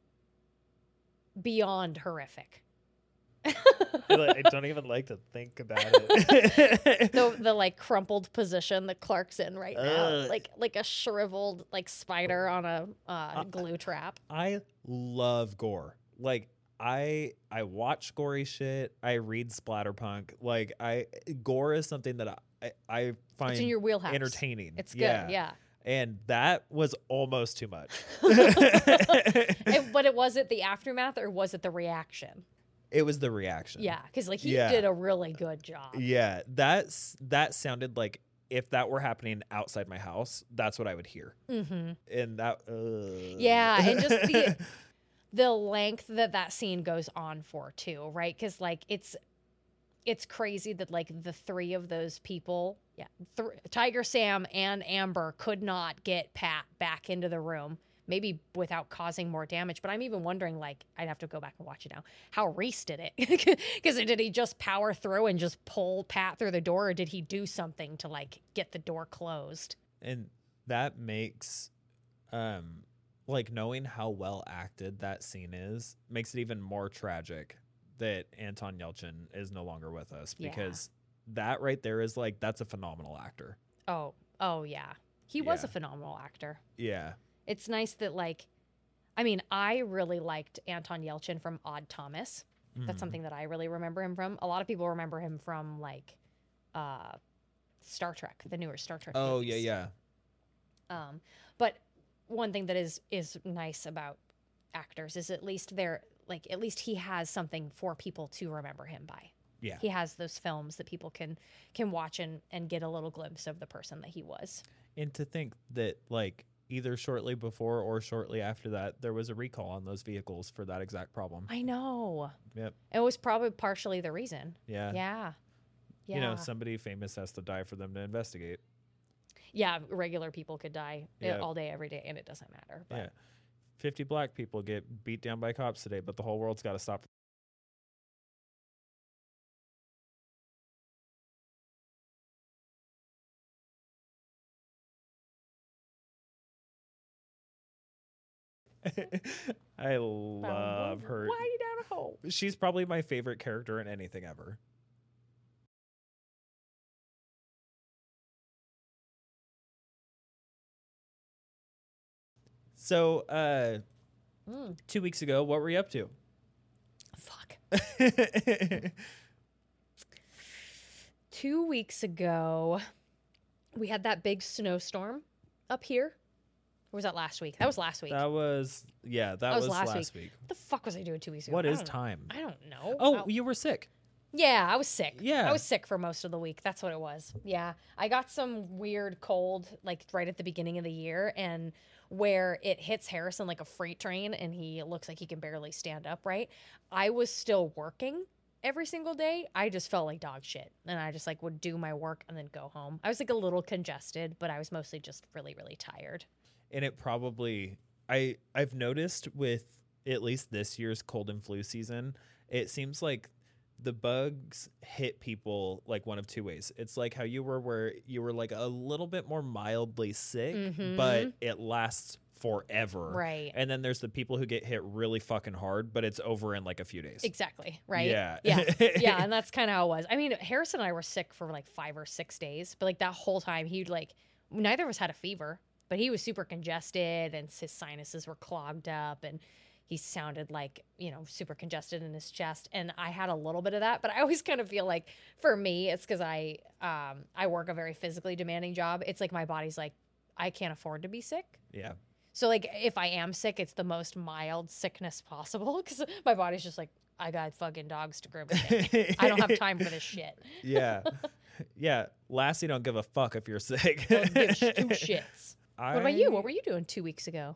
beyond horrific. I like- I don't even like to think about it. the the like crumpled position that Clark's in right now, Ugh. like like a shriveled like spider on a uh, glue trap. I love gore. Like I I watch gory shit. I read splatterpunk. Like I gore is something that I I find It's in your wheelhouse. entertaining. It's good, yeah. And that was almost too much. And- but it was it the aftermath or was it the reaction? It was the reaction. Yeah, because like he Yeah. did a really good job. Yeah, that's that sounded like if that were happening outside my house, that's what I would hear. Mm-hmm. And that, uh... Yeah, and just the the length that that scene goes on for too, right? Because like it's it's crazy that like the three of those people, yeah, th- Tiger Sam and Amber could not get Pat back into the room, maybe without causing more damage. But I'm even wondering, like, I'd have to go back and watch it now, how Reese did it. Because did he just power through and just pull Pat through the door, or did he do something to like get the door closed? and that makes, um, like knowing how well acted that scene is makes it even more tragic that Anton Yelchin is no longer with us Yeah. because that right there is like that's a phenomenal actor. Oh, oh yeah, he was Yeah. a phenomenal actor. Yeah. It's nice that, like, I mean, I really liked Anton Yelchin from Odd Thomas. That's Mhm. something that I really remember him from. A lot of people remember him from, like, uh, Star Trek, the newer Star Trek. Oh yeah, movies. yeah. Um, but one thing that is is nice about actors is at least they're like at least he has something for people to remember him by. Yeah. He has those films that people can can watch and and get a little glimpse of the person that he was. And to think that, like, either shortly before or shortly after that, there was a recall on those vehicles for that exact problem. I know. Yep. It was probably partially the reason. Yeah. Yeah. Yeah. You know, somebody famous has to die for them to investigate. Yeah, regular people could die uh, Yeah. all day, every day, and it doesn't matter. But Yeah. fifty black people get beat down by cops today, but the whole world's got to stop. I love her. Why you down a hole? She's probably my favorite character in anything ever. So, uh, Mm, two weeks ago, what were you up to? fuck. Two weeks ago, we had that big snowstorm up here. Or was that last week? That was last week. That was, yeah, that, was, last, week. What the fuck was I doing two weeks ago? What I is don't know. time? I don't know. Oh, I- you were sick. Yeah, I was sick. Yeah. I was sick for most of the week. That's what it was. Yeah. I got some weird cold, like right at the beginning of the year, and where it hits Harrison like a freight train and he looks like he can barely stand up, right? I was still working every single day. I just felt like dog shit. And I just like would do my work and then go home. I was like a little congested, but I was mostly just really, really tired. And it probably, I, I've noticed with at least this year's cold and flu season, it seems like the bugs hit people like one of two ways. It's like how you were, where you were like a little bit more mildly sick, Mhm. but it lasts forever. Right. And then there's the people who get hit really fucking hard, but it's over in like a few days. Exactly. Right. Yeah. Yeah. Yeah. And that's kind of how it was. I mean, Harrison and I were sick for like five or six days, but like that whole time he'd like, neither of us had a fever, but he was super congested and his sinuses were clogged up and he sounded like, you know, super congested in his chest. And I had a little bit of that, but I always kind of feel like for me, it's because I, um, I work a very physically demanding job. It's like my body's like, I can't afford to be sick. Yeah. So like if I am sick, it's the most mild sickness possible because my body's just like, I got fucking dogs to groom. I don't have time for this shit. Yeah. Yeah. Lassie don't give a fuck if you're sick. Don't give sh- two shits. I, What about you? What were you doing two weeks ago?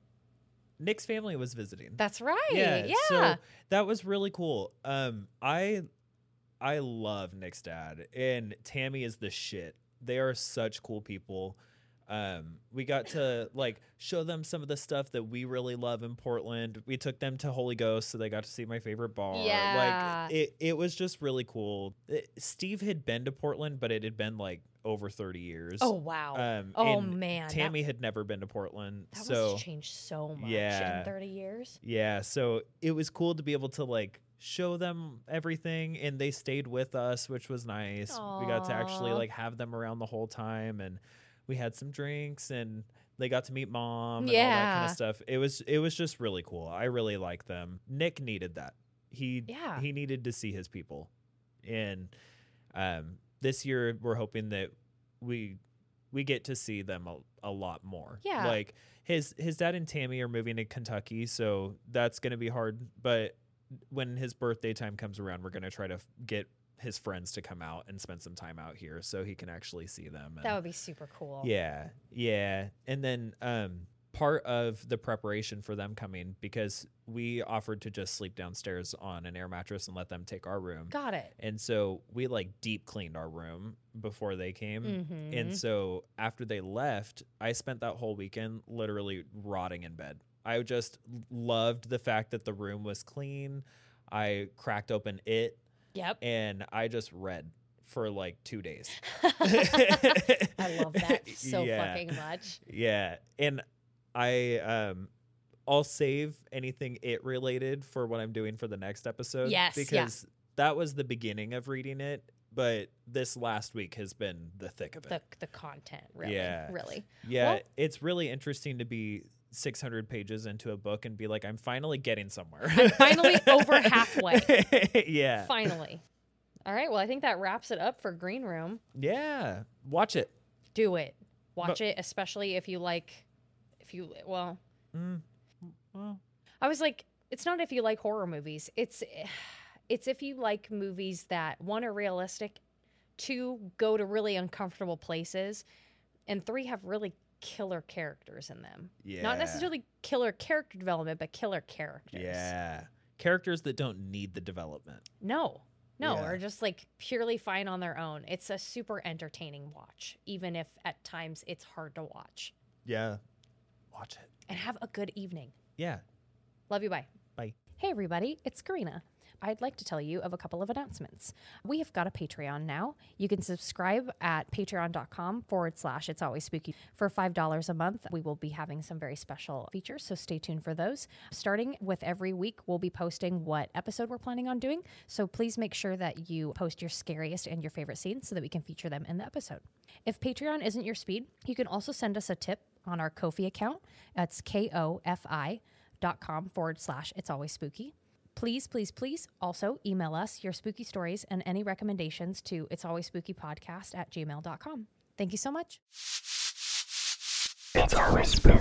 Nick's family was visiting. That's right. Yeah, Yeah. so that was really cool. Um, I I love Nick's dad, and Tammy is the shit. They are such cool people. Um, we got to like show them some of the stuff that we really love in Portland. We took them to Holy Ghost, so they got to see my favorite bar. Yeah. Like it, it was just really cool. It- Steve had been to Portland, but it had been like over thirty years. Oh wow. Um, oh and man. Tammy had never been to Portland, that, that so must change so much yeah. in thirty years. yeah, so it was cool to be able to like show them everything, and they stayed with us, which was nice. We got to actually Aw. like have them around the whole time, and we had some drinks, and they got to meet mom and all that kind Yeah. of stuff. It was it was just really cool. I really like them. Nick needed that. He Yeah. he needed to see his people, and um, this year we're hoping that we we get to see them a, a lot more. Yeah. Like his his dad and Tammy are moving to Kentucky, so that's going to be hard. But when his birthday time comes around, we're going to try to f- get his friends to come out and spend some time out here so he can actually see them. And That would be super cool. yeah, yeah. And then um, part of the preparation for them coming, because we offered to just sleep downstairs on an air mattress and let them take our room. Got it. And so we like deep cleaned our room before they came. Mhm. And so after they left, I spent that whole weekend literally rotting in bed. I just loved the fact that the room was clean. I cracked open it Yep. and I just read for like two days. I love that so Yeah. fucking much. Yeah. And I um I'll save anything it related for what I'm doing for the next episode. Yes, yeah. Because that was the beginning of reading it, but this last week has been the thick of it. The the content, really. Yeah. Really. yeah, well- it's really interesting to be six hundred pages into a book and be like, I'm finally getting somewhere. I'm finally over halfway. Yeah. Finally. All right. Well, I think that wraps it up for Green Room. Yeah. Watch it. Do it. Watch But- it, especially if you like, if you, well, Mm. Well, I was like, it's not if you like horror movies. It's, It's if you like movies that, one, are realistic, two, go to really uncomfortable places, and three, have really killer characters in them. Yeah. Not necessarily killer character development, but killer characters. Yeah. Characters that don't need the development. No. No, Yeah. or just like purely fine on their own. It's a super entertaining watch, even if at times it's hard to watch. Yeah. Watch it. And have a good evening. Yeah. Love you. Bye. Bye. Hey, everybody. It's Karina. I'd like to tell you of a couple of announcements. We have got a Patreon now. You can subscribe at patreon.com forward slash It's Always Spooky. For five dollars a month, we will be having some very special features, so stay tuned for those. Starting with every week, we'll be posting what episode we're planning on doing, so please make sure that you post your scariest and your favorite scenes so that we can feature them in the episode. If Patreon isn't your speed, you can also send us a tip on our Ko-fi account. That's K-O-F-I dot com forward slash It's Always Spooky. Please, please, please also email us your spooky stories and any recommendations to It's Always Spooky Podcast at gmail dot com. Thank you so much. It's always spooky.